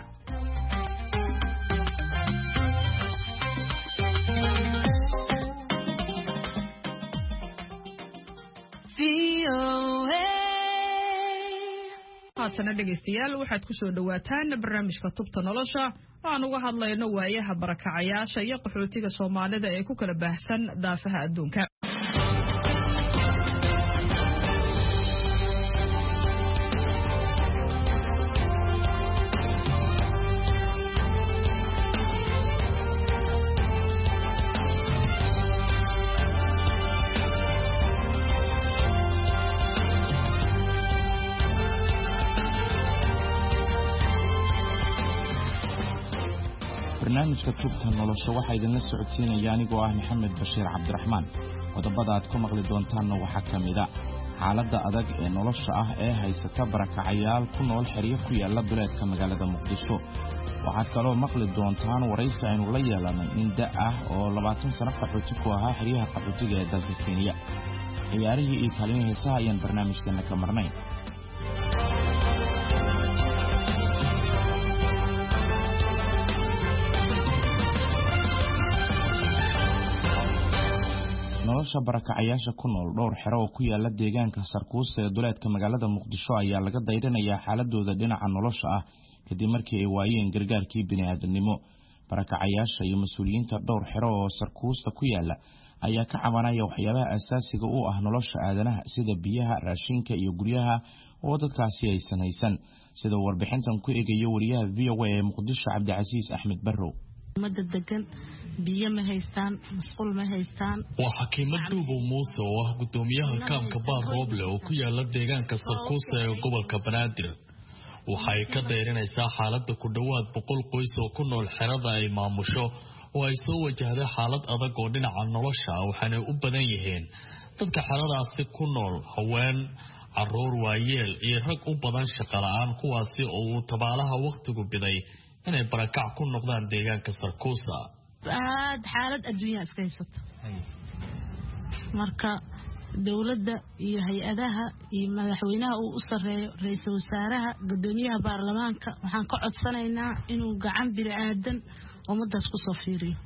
haatana dhegaystayaal waxaad ku soo dhawaataan barnaamijka tubta nolosha oo aan uga hadlayno waayaha barakacayaasha iyo qaxootiga Soomaalida ee ku kala baahsan daafaha adduunka. barnaamijka tubta nolosha waxaa idinla socodsiinaya anigoo ah maxamed bashiir cabdiraxmaan qodobada aad ku maqli doontaanna waxaa ka mida xaaladda adag ee nolosha ah ee haysata barakacayaal ku nool xeryo ku yaala duleedka magaalada muqdisho waxaad kaloo maqli doontaan waraysi aynu la yeelanay nin da ah oo 20 sano qaxooti ku ahaa xeryaha qaxootiga ee dalka Kenya ciyaarihii iyo kaalmihii heesaha ayaan barnaamijkeena ka marnay nolosha barakacayaasha ku nool dhowr xero oo ku yaala deegaanka Sarkuus ee duleedka magaalada Muqdisho ayaa laga dayrinayaa xaaladooda dhinaca nolosha ah kadib markii ay waayeen gargaarkii bini'aadanimo barakacayaasha iyo mas'uuliyiinta dhowr xero oo Sarkuusta ku yaala ayaa ka cabanaya waxyaabaha asaasiga u ah nolosha aadanaha sida biyaha raashinka iyo guryaha oo dadkaasi aysan haysan sida warbixintan ku eegayo wariyaha VOA ee Muqdisho Cabdicasiis Axmed Barrow degan biyo ma haystaan masquul ma haystaan waa xakiimad duubo Muuse oo ah gudoomiyaha kaamka Baar Rooble oo ku yaala deegaanka Sarkuus ee gobolka Banaadir waxay ka dayrinaysaa xaaladda ku dhawaad 100 qoys oo ku nool xerada ay maamusho oo ay soo wajahday xaalad adag oo dhinaca nolosha waxaana u badan yihiin dadka xeradaasi ku nool haween caruur waayeel iyo rag u badan shaqo la'aan kuwaasi oo tabaalaha waqtigu biday inay barakac ku noqdaan deegaanka Sarkuus xaalad adduunyo iska haysato marka dawladda iyo hay'adaha iyo madaxweynaha uu u sareeyo ra'iisul wasaaraha gudoomiyaha baarlamaanka waxaan ka codsanaynaa inuu gacan bini'aadan ummadaas ku soo fiiriyo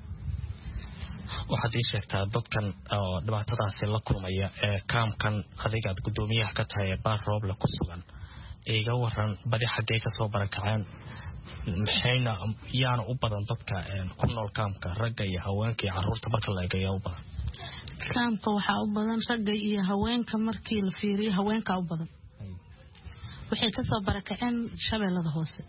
waxaad ii sheegtaa dadkan oo dhibaatadaasi la kulmaya ee kaamkan adigaad gudoomiyaha ka tahay Baar Rooble ku sugan iga waran badi xagee ka soo barakaceen maxayna yaana u badan dadka ku nool kaamka ragga iyo haweenka iyo caruurta marka la eegayo u badan kaamka waxaa u badan ragga iyo haweenka markii la fiiriyo haweenka u badan waxay ka soo barakaceen Shabeellada Hoose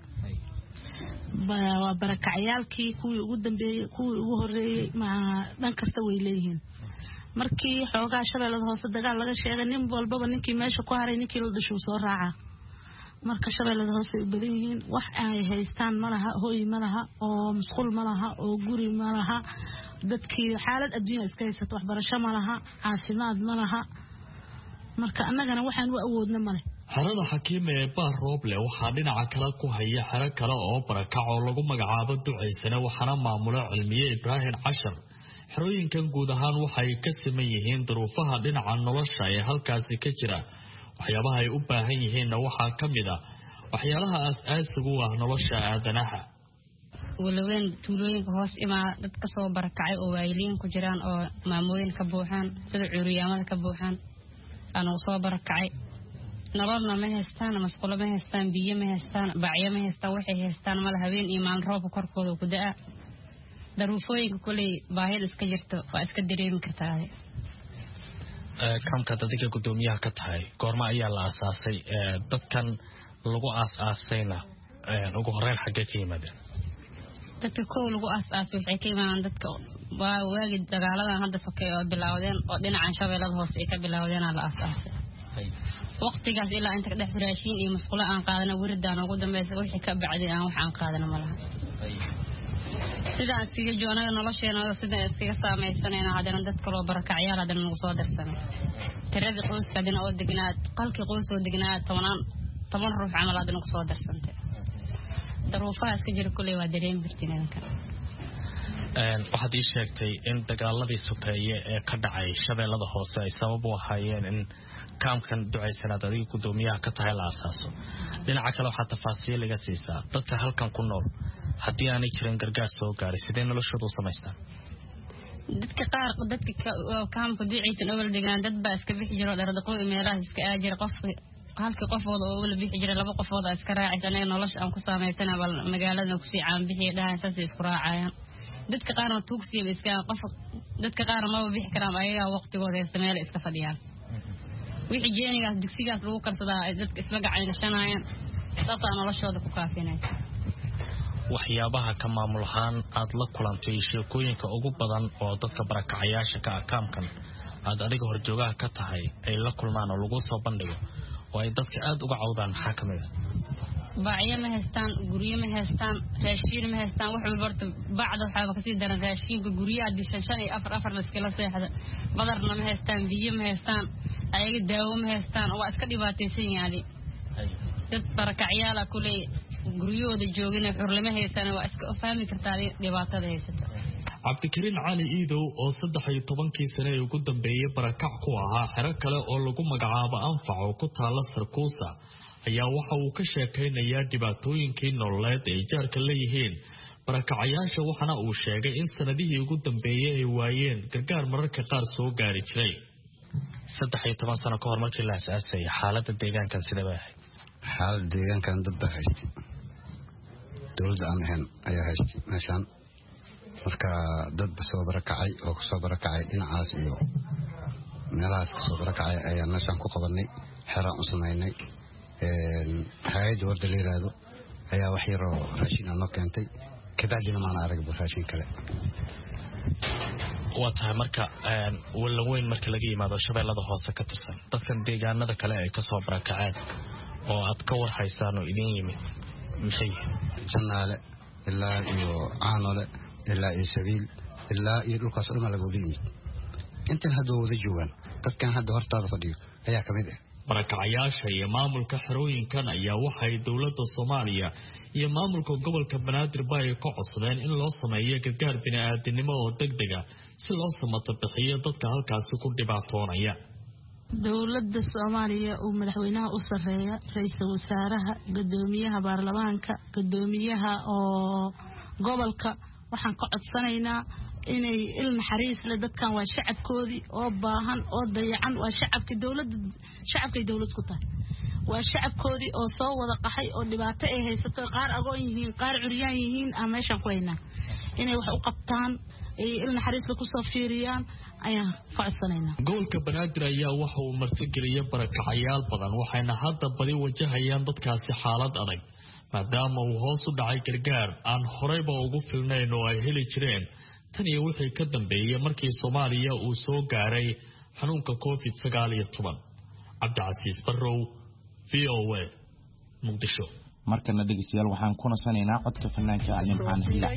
waa barakacayaalkii kuwii ugu dambeeyay kuwii ugu horeeyay ma dhan kasta way leeyihiin markii xoogaa Shabeellada Hoose dagaal laga sheegay nin walbaba ninkii meesha ku haray ninkii la dhashay soo raaca marka Shabeellada Hoose u badan yihiin wax ay haystaan malaha hooy malaha oo masquul malaha oo guri malaha dadkii xaalad adduunyo iska haysato waxbarasho malaha caafimaad malaha marka annagana waxaan u awoodna male xerada xakiime ee Baar Rooble waxaa dhinaca kale ku haya xero kale oo barakac oo lagu magacaabo Duceysane waxaana maamulo Cilmiye Ibrahim Cashar xerooyinkan guud ahaan waxay ka siman yihiin duruufaha dhinaca nolosha ee halkaasi ka jira waxyaabaha ay u baahan yihiin waxaa ka mid ah waxyaalaha aas-aasiga u ah nolosha aadanaha walaween tuulooyinka hoos imaa dad ka soo barakacay oo waayiliin ku jiraan oo maamooyin ka buuxaan sida cuuriyaamada ka buuxaan ana soo barakacay nololna ma haystaan masquulo ma haystaan biyo ma haystaan bacyo ma haystaan waxay haystaan mal habeen iyo maalin roob korkooda ku daa daruufooyinka kulay baahida iska jirto waa iska dareemi kartaa kaamka dadka gudoomiyaha ka tahay goorma ayaa la aasaasay dadkan lagu aasaasayna ugu horeyn xagee ka yimaadeen dadka kow lagu aasaasay waxay ka yimaadeen dadka waagi dagaaladan hadda sokay oo bilaawdeen oo dhinaca Shabeellada Hoose ay ka bilaawdeen la aasaasay waqtigaas ilaa inta dhex raashin iyo masquulo aan qaadana wiridaan ugu dambeysay wixii ka bacday aan wax aan qaadana malaha sidaan iska joognayo nolosheena sida iska saameysanaynaa hadana dad kale oo barakacyaal hadana nagu soo darsan tirada qoyska hadana oo degnaa qalki qoys oo degnaa 10 ruux camal hadana nagu soo darsantay daruufaha iska jira kulay waa dareemi kartinanka waxaad ii sheegtay in dagaaladii sokeeye ee ka dhacay Shabeellada Hoose ay sabab u ahaayeen in kaamkan Duceysanaad adiga gudoomiyaha ka tahay la asaaso dhinaca kale waxaa tafaasiil iga siisaa dadka halkan ku nool haddii aanay jirin gargaar soo gaaray sidee noloshooda u samaystaan dadka qaar dadka kaamka Duceysan oo degan dad baa iska bixi jiro dhardaqo meelaha iska aajir halka qofooda oo wala bixi jira laba qofood iska raacaysan nolosha aan ku saameysana bal magaalada ku sii caan bixi dhahaysas isku raacayaan dadka qaarna tuugsiga iska qof dadka qaar ma bixi karaan ayaga waqtigooda sameel iska fadhiyaan wixii jeenigaas digsigaas lagu karsadaa dadka isla gacanaysanayaan dadka noloshooda ku kaafinaysa waxyaabaha ka maamul ahaan aad la kulantay sheekooyinka ugu badan oo dadka barakacayaasha ka kaamkan aad adiga horjoogaha ka tahay ay la kulmaan oo lagu soo bandhigo oo ay dadka aad uga cawdaan maxaa kamid ah باعية ما هستان قرية ما هستان راشين ما هستان وحول برت بعض وحاب كثير درن راشين قرية عدي شنشان أفر نسكلا صيحة بدرنا ما هستان بيجي ما هستان أيق الدواء ما هستان وأسكت باتيسين يعني تترك عياله كل قريود الجوجين حرلمه هستان وأسكت أفهمي كتاري دباتة هستان cabdikariin cali iidow oo 13 sano ee ugu dambeeyay barakac ku ahaa xero kale oo lagu magacaabo anfac oo ku taala Sarkuusa ayaa waxa uu ka sheekaynayaa dhibaatooyinkii nololeed ee jaarka leeyihiin barakacayaasha waxana uu sheegay in sanadihii ugu dambeeyay ay waayeen gargaar mararka qaar soo gaari jiray 13 sano ka hor markii la aasaasay xaaladda deegaankan sida bay ahayd xaaladda deegaankan dad baa haystay dawladda aan ahayn ayaa haystay meeshaan marka dad soo barakacay oo soo barakacay dhinacaas iyo meelahaas soo barakacay ayaa meeshaan ku qabanay xeraan u sameynay hay'adda warda la yiraahdo ayaa wax yar oo raashin aan noo keentay kadibna maana arag raashin kale waa tahay marka wala weyn marka laga yimaado shabeellada hoose ka tirsan dadkan deegaanada kale ay ka soo barakaceen oo aad ka war haysaan oo idin yimid maxay janaale ilaa iyo caanole ilaa iyo sabiil ilaa iyo dhulkaas oo laga wada yimid intan hadda wada joogan dadkan hadda hortaada fadhiyo ayaa kamid ah barakacayaasha iyo maamulka xerooyinkan ayaa waxay dawladda Soomaaliya iyo maamulka gobolka Banaadir bay ka codsadeen in loo sameeyo gargaar bini'aadanimo oo degdeg ah si loo samato bixiyo dadka halkaas ku dhibaatoonaya dawladda Soomaaliya oo madaxweynaha u sareeya ra'iisul wasaaraha gudoomiyaha baarlamaanka gudoomiyaha oo gobolka waxaan ka codsanaynaa inay il naxariis leh dadkan waa shacabkoodii oo baahan oo dayacan waa shacabka dawlad ku tahay waa shacabkoodii oo soo wada qaxay oo dhibaato ay haysato qaar agoon yihiin qaar curyaan yihiin aan meeshan ku haynaa inay wax u qabtaan ay il naxariis leh ku soo fiiriyaan ayaan ka codsanaynaa gobolka Banaadir ayaa waxa uu martigeliyay barakacayaal badan waxayna hadda badi wajahayaan dadkaasi xaalad adag maadaama uu hoos u dhacay gargaar aan horeyba ugu filnayn oo ay heli jireen tan iyo wixii ka dambeeyay markii Soomaaliya uu soo gaaray xanuunka COVID-19 Cabdicasiis Barrow VOA Muqdisho markana dhageystayaal waxaan ku nasanaynaa codka fanaanka Nimcaan Hilla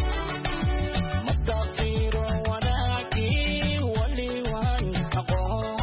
Mustaqiro wanaaki wali wan aqoon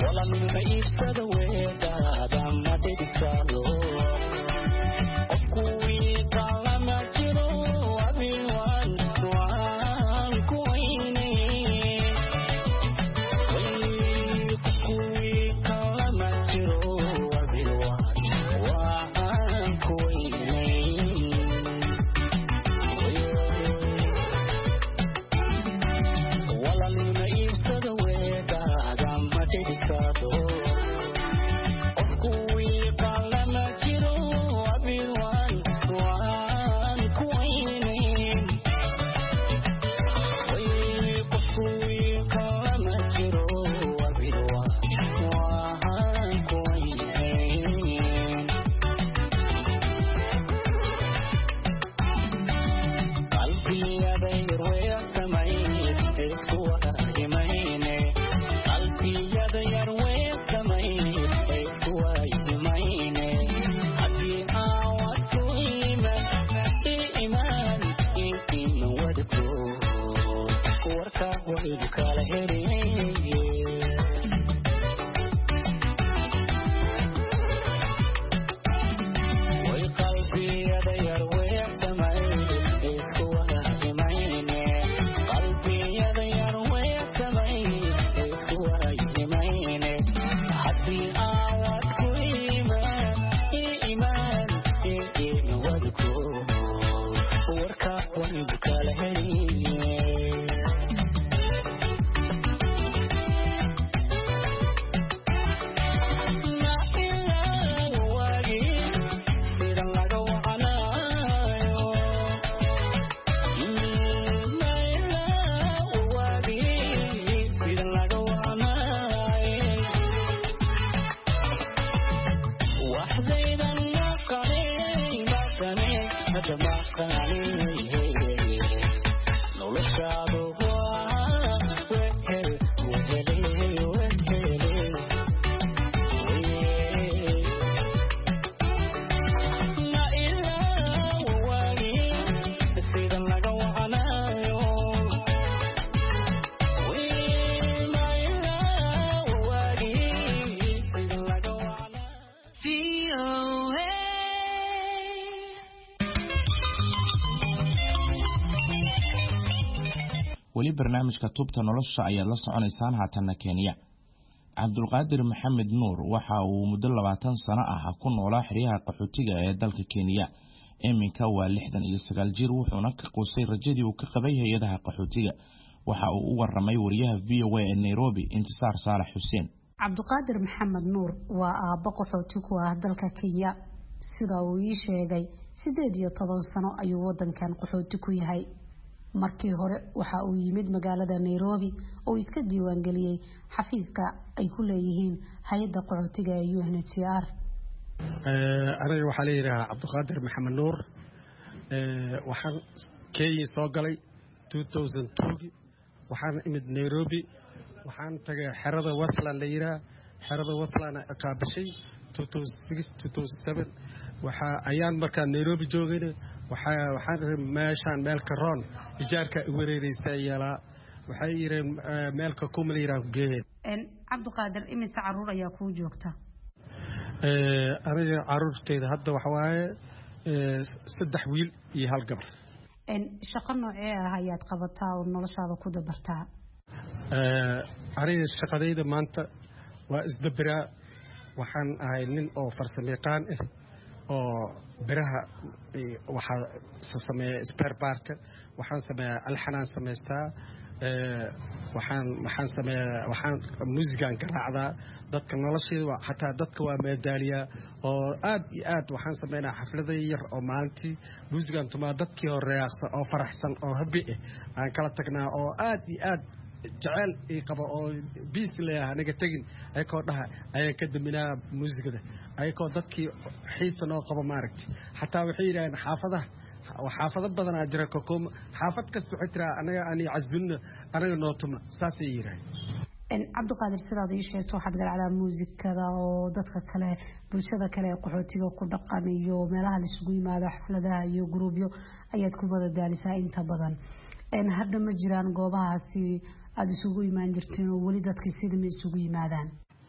weli barnaamijka tubta nolosha ayaad la soconaysaan haatanna Kenya. Cabdulqaadir Maxamed Nuur waxa uu muddo 20 sano ah ku noolaa xiriyaha qaxootiga ee dalka Kenya. Iminka waa 69 jir wuxuuna ka qoysay rajadii uu ka qabay hay'adaha qaxootiga. Waxa uu u waramay wariyaha VOA ee Nairobi Intisaar Saalax Xuseen. Cabdulqaadir Maxamed Nuur waa aabbo qaxooti ku ah dalka Kenya. Sida uu ii sheegay 18 sano ayuu wadankan qaxooti ku yahay. markii hore waxa uu yimid magaalada Nairobi oo iska diiwaan galiyay xafiiska ay ku leeyihiin hay'adda qaxootiga ee UNHCR. aniga waxa la yiraahdaa Cabdulqaadir Maxamed Nuur waxaan Kenya soo galay 2002 waxaan imid Nairobi waxaan tagay xerada Westland la yiraahdo xerada Westland qaabishay 2006-2007 waxa ayaan markaa Nairobi joogay waxaan meeshaan meel karoon ijaarka wareeraysa yala waxay yireen meelka kuma yiraan geed Cabdulqaadir imisa caruur ayaa ku joogta aniga caruurteeda hadda waxa waaye 3 wiil iyo 1 gabar shaqo noocee ah ayaad qabataa oo noloshaada ku dabartaa aniga shaqadayda maanta waa isdabiraa waxaan ahay nin oo farsamayaqaan ah oo biraha waxa sameeyaa spare parka waxaan sameeyaa alxanaan sameystaa waxaan sameeyaa waxaan muusigan garaacdaa dadka noloshooda xataa dadka waa meedaaliya oo aad iyo aad waxaan sameynaa xaflado yar oo maalintii muusigan tumaa dadkii oo reeqsan oo faraxsan oo habi aan kala tagnaa oo aad iyo aad jacayl ay qabo oo biis leeyahay aniga tagin ayagoo dhaha ayaan ka daminaa muusigada ayagoo dadkii xiisan oo qabo maaragtay xataa waxay yiraahdeen xaafado badan aa jira kokom xaafad kasta waxay tiraa anaga aan casbinno anaga nootuma saasay yiraahdeen Cabdulqaadir sidaad ii sheegto waxaad garaacdaa muusikada oo dadka kale bulshada kale ee qaxootiga ku dhaqan iyo meelaha la isugu yimaado xafladaha iyo gruubyo ayaad ku wada daalisaa inta badan hadda ma jiraan goobahaasi aad isugu imaan jirteen oo wali dadkii sidii isugu yimaadaan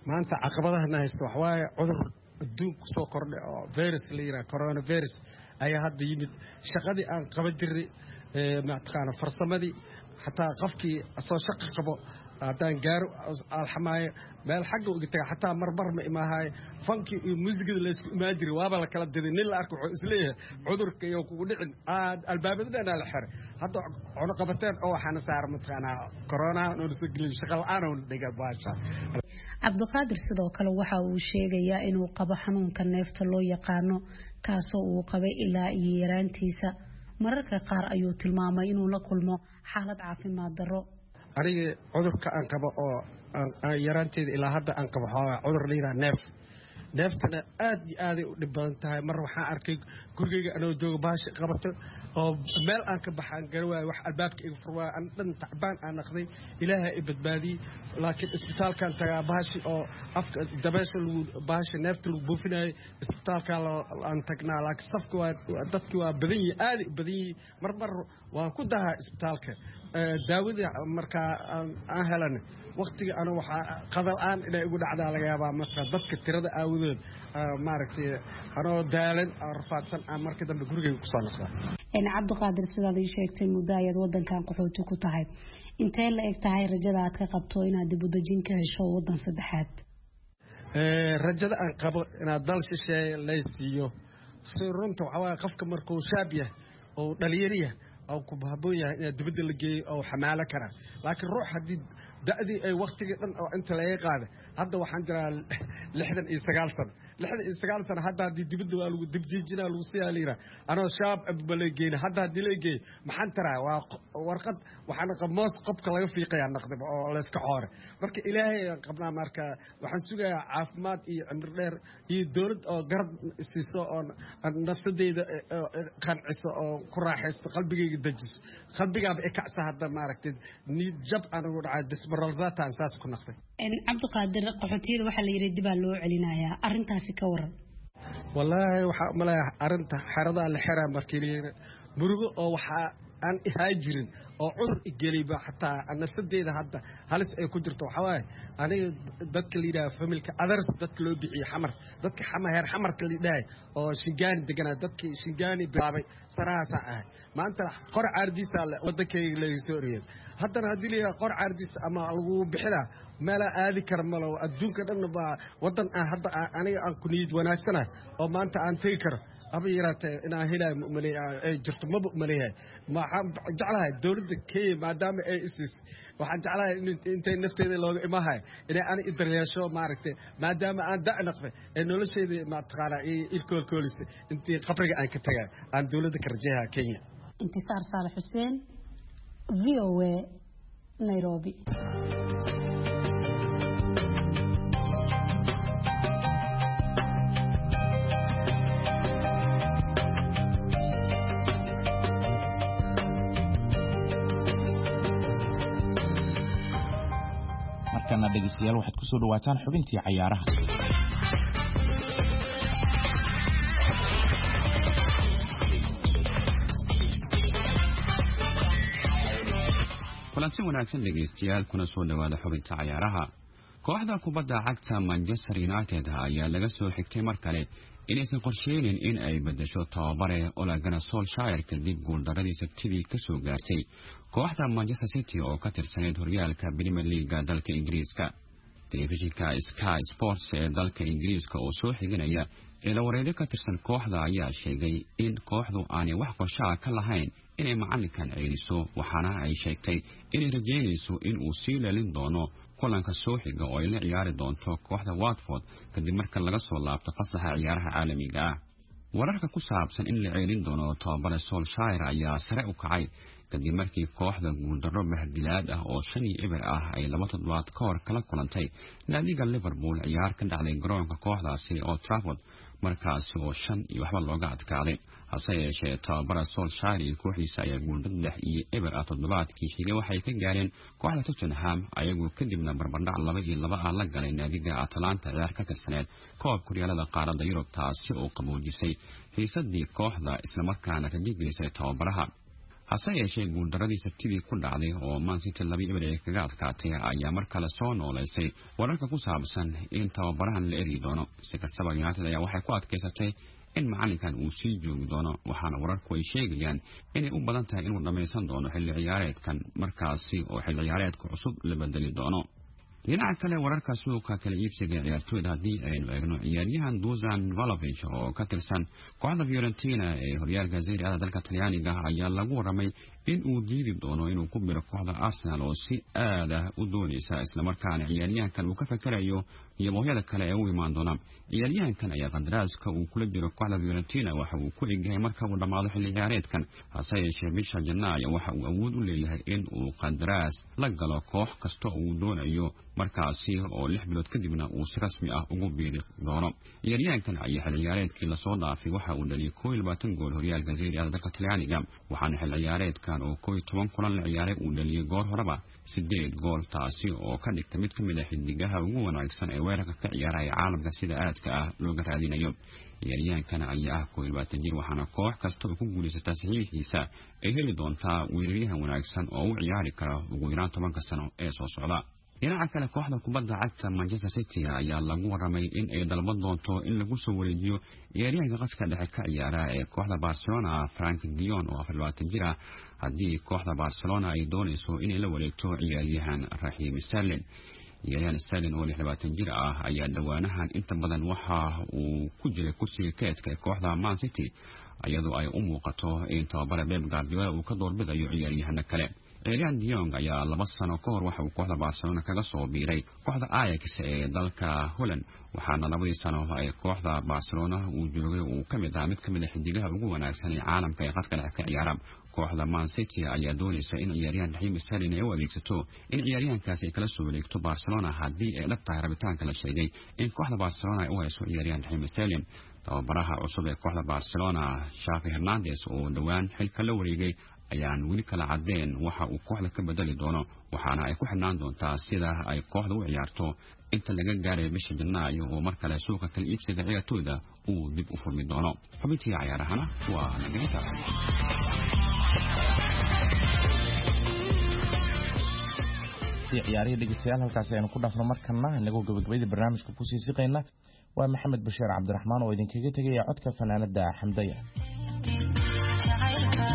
maanta caqabadahana haysta waxa waaye cudur adduunku soo kordhay oo virus la yidhaha coronavirus ayaa hadda yimid shaqadii aan qaban jirnay mataqaana farsamadii xataa qofkii soo shaqo qabo haddaan gaaro alxamaayo meel xagga uga taga xataa marmar ma imaahaye fankii iyo muusigada laysku imaan jiray waaba la kala diday nin la arko wuxuu isleeyahay cudurka iyo kugu dhicin albaabada dhanaa la xiray hadda cunuqabateen oo waxaana saara mataqaanaa corona noona soo gelin shaqa la-aan oona dhiga baasha cabdiqaadir sidoo kale waxa uu sheegayaa inuu qabo xanuunka neefta loo yaqaano kaasoo uu qabay ilaa iyo yaraantiisa mararka qaar ayuu tilmaamay inuu la kulmo xaalad caafimaad darro aniga cudurka aan qabo oo yaraanteeda ilaa hadda aan qabo cudur la yidhaha neeftana aad iyo aaday u dhib badan tahay mar waxaan arkay gurigayga anoo jooga baashi qabato oo meel aan ka baxaan gara waayo wax albaabka iga furwaayo an dhan tacbaan aan naqday ilaaha i badbaadiyey laakiin isbitaalkaan tagaa baashi oo afka dabeesha baashi neefta lagu buufinayay isbitaalkaa aan tagnaa laakiin safka waa dadki waa badan yihi aaday u badan yihi marmar waan ku dahaa isbitaalka daawadii markaa aan helan waqtiga ana waxaa qadal-aan inay igu dhacdaa laga yaabaa marka dadka tirada aawadood maaragtay anoo daalan rafaadsan aan markii dambe gurigayga kusoo noqdaa cabdiqaadir sidaad ii sheegtay muddo ayaad wadankan qaxooti ku tahay intee la eg tahay rajada aad ka qabto inaad dib u dejin ka hesho wadan saddexaad rajada aan qabo inaad dal shisheeye lay siiyo si runta waxaa waaye qofka markuu shaab yahay oo dhalinyariya oo ku haboon yahay inaad dibadda la geeyo oo xamaalo karaa laakiin ruux haddii da'dii ay waktigii dhan oo inta laga qaada hadda waxaan jiraa 69 sano hadda haddii dibadda waa lagu dibjiijinaa lagu siyaa layidhaha anoo shaab abba la geeyna hadda haddii la geeyo maxaan taraa waa warqad waxaan moos qobka laga fiiqayaa naqdiba oo layska xoore marka ilaahay aan qabnaa marka waxaan sugayaa caafimaad iyo cimri dheer iyo dowlad oo garab siiso oo nafsadeyda qanciso oo ku raaxaysto qalbigayga dejiso qalbigaaba i kacsa hadda maaragtay niid jab aan ugu dhacay dismoralizataan saas ku naqday cabdiqaadir qaxootiyada waxaa la yidhi dibaa loo celinayaa arrintaasi ka waran wallaahi waxaa umaleeya arrinta xeradaa la xeraa markii layidhi murugo oo waxaa aan ihaa jirin oo cudur igeliba xataa nafsadeeda hadda halis ay ku jirto waxaa waaye aniga dadka la yidhaha familka adars dadka loo bixiye xamar dadka heer xamarka la yidhahay oo shingaani deganaa dadkii shingaani bilaabay sarahaasaa ahay maanta qor caardiisa wadankayga laga soo oriyeen haddana haddii la yidhaha qor caardiisa ama lagu bixinaa meelaa aadi kara malo adduunka dhan baa wadan aan hadda aniga aan ku niyad wanaagsanahay oo maanta aan tegi karo haba yaraatee inaan helaayo mumaleey ay jirto maba umaleeyahay waxaan jeclahay dowladda Kenya maadaama ay isis waxaan jeclahay intay nafteeda looga imahay inay ani idaryeesho maaragtay maadaama aan da' noqday ee nolosheeda ma taqaana ilkoolkoolis intii qabriga aan ka tagay aan dowladda ka rajayaa Kenya intisaar Saalax Xuseen VOA Nairobi dhegeystayaal waxaad ku soo dhawaataan xubintii cayaaraha kulanti wanaagsan dhegeystayaal kuna soo dhawaada xubinta cayaaraha kooxda kubadda cagta Manchester United ayaa laga soo xigtay mar kale inaysan qorsheynin in ay bedesho tababare Ole Gunnar Solskjaer kadib guuldaradii Sabtidii ka soo gaartay kooxda Manchester City oo ka tirsaneyd horyaalka Premier League dalka Ingiriiska telefishinka Sky Sports ee dalka Ingiriiska oo soo xiganaya ila wareegyo ka tirsan kooxda ayaa sheegay in kooxdu aanay wax qorshe ka lahayn inay macalinkan ceyriso waxaana ay sheegtay inay rajeynayso in uu sii leelin doono kulanka soo xiga oo ay la ciyaari doonto kooxda Watford kadib marka laga soo laabto fasaxa ciyaaraha caalamiga ah wararka ku saabsan in la ceelin doono tababare Solskjaer ayaa sare u kacay kadib markii kooxda guuldarro bahdilaad ah oo 5-0 ah ay 2 toddobaad ka hor kala kulantay naadiga Liverpool ciyaar ka dhacday garoonka kooxdaasi oo Trafford markaasi oo 5-0 looga adkaaday hase yeeshee tababare Solskjaer iyo kooxdiisa ayaa guuldarro 6-0 ah toddobaadkii xigay waxay ka gaareen kooxda Tottenham ayagoo kadibna barbardhac 2-2 ah la galay naadiga Atalanta ciyaar ka tirsaneed koobka horyaalada qaaradda Yurub taasi oo qaboojisay xiisadii kooxda isla markaana rajo gelisay tababaraha hase yeeshee guuldaradii sabtidii ku dhacday oo Man City 2-0 kaga adkaatay ayaa mar kale soo nooleysay wararka ku saabsan in tababarahan la eri doono. Si kastaba United ayaa waxay ku adkaysatay in macalinkan uu sii joogi doono, waxaana wararku ay sheegayaan inay u badan tahay inuu dhammaysan doono xilli ciyaareedkan markaasi oo xilli ciyaareedka cusub la bedeli doono. dhinaca kale wararka suuqa kala iibsiga ciyaartooyda haddii aynu eegno ciyaaryahan Dusan Vlahovic oo ka tirsan kooxda Fiorentina ee horyaalka Serie A dalka Talyaaniga ayaa lagu waramay in uu diidi doono inuu ku biro kooxda Arsenal oo si aad ah u doonaysa isla markaana ciyaaryahankan uu ka fakarayo iyagooyada kale ee u imaan doona. ciyaaryahankan ayaa qadaraaska uu kula jiro kooxda Fiorentina waxa uu ku egyahay marka uu dhamaado xilli ciyaareedkan, hase yeeshee bisha Janaayo waxa uu awood u leeyahay in uu qadaraas la galo koox kasta uu doonayo markaasi oo 6 bilood kadibna uu si rasmi ah ugu biiri doono. ciyaaryahankan ayaa xilli ciyaareedkii la soo dhaafay waxa uu dhaliyay 22 gool horyaalka Serie A dalka Talyaaniga, waxaana xilli ciyaareedkan oo 11 kulan la ciyaaray uu dhaliyay goor horeba 8 gool, taasi oo ka dhigtay mid kamid ah xidigaha ugu wanaagsan ee weerarka ka ciyaaraya caalamka sida aadka ah looga raadinayo. ciyaaryahankan ayaa ah 22 jir, waxaana koox kasta oo ku guuleysata saxiixiisa ay heli doontaa weeraryahan wanaagsan oo u ciyaari kara ugu yaraan 10 sano ee soo socda. dhinaca kale kooxda kubadda cagta Manchester City ayaa lagu waramay in ay dalban doonto in lagu soo wareejiyo ciyaaryahanka qadka dhexe ka ciyaara ee kooxda Barcelona Frank de Jong oo 24 jir ah haddii kooxda Barcelona ay doonayso inay la wareegto ciyaaryahan Raheem Sterling. ciyaaryahan Sterling oo 26 jir ah ayaa dhawaanahan inta badan waxa uu ku jiray kursiga keedka ee kooxda Man City iyadoo ay u muuqato in tababare Pep Guardiola uu ka doorbidayo ciyaaryahana kale. ciyaaryahan De Jong ayaa 2 sano ka hor waxa uu kooxda Barcelona kaga soo biiray kooxda Ajax ee dalka Holland, waxaana 2 sano ay kooxda Barcelona uu joogay uu kamid ah mid kamid ah xidigaha ugu wanaagsan ee caalamka ee qadka dhexe ka ciyaara. kooxda Man City ayaa doonaysa in ciyaaryahan Raheem Sterling ay u adeegsato in ciyaaryahankaasi ay kala soo wareegto Barcelona haddii ay dhabtahay rabitaanka la sheegay in kooxda Barcelona ay u hayso ciyaaryahan Raheem Sterling. tababaraha cusub ee kooxda Barcelona Xavi Hernandez oo dhawaan xilka la wareegay ayaan weli kala cadeen waxa uu kooxda ka bedeli doono, waxaana ay ku xidhnaan doontaa sida ay kooxda u ciyaarto inta laga gaaray bisha Janaayo oo mar kale suuqa kala iibsiga ciyaartooyda uu dib u furmi doono. xubintii ciyaarahana waa nagayta. ciyaarihii dhegeystayaal halkaasi aynu ku dhaafno markana inagoo gabagabadii barnaamijka ku sii siqayna waa Maxamed Bashiir Cabdiraxmaan oo idinkaga tegaya codka fanaanada Xamdaya.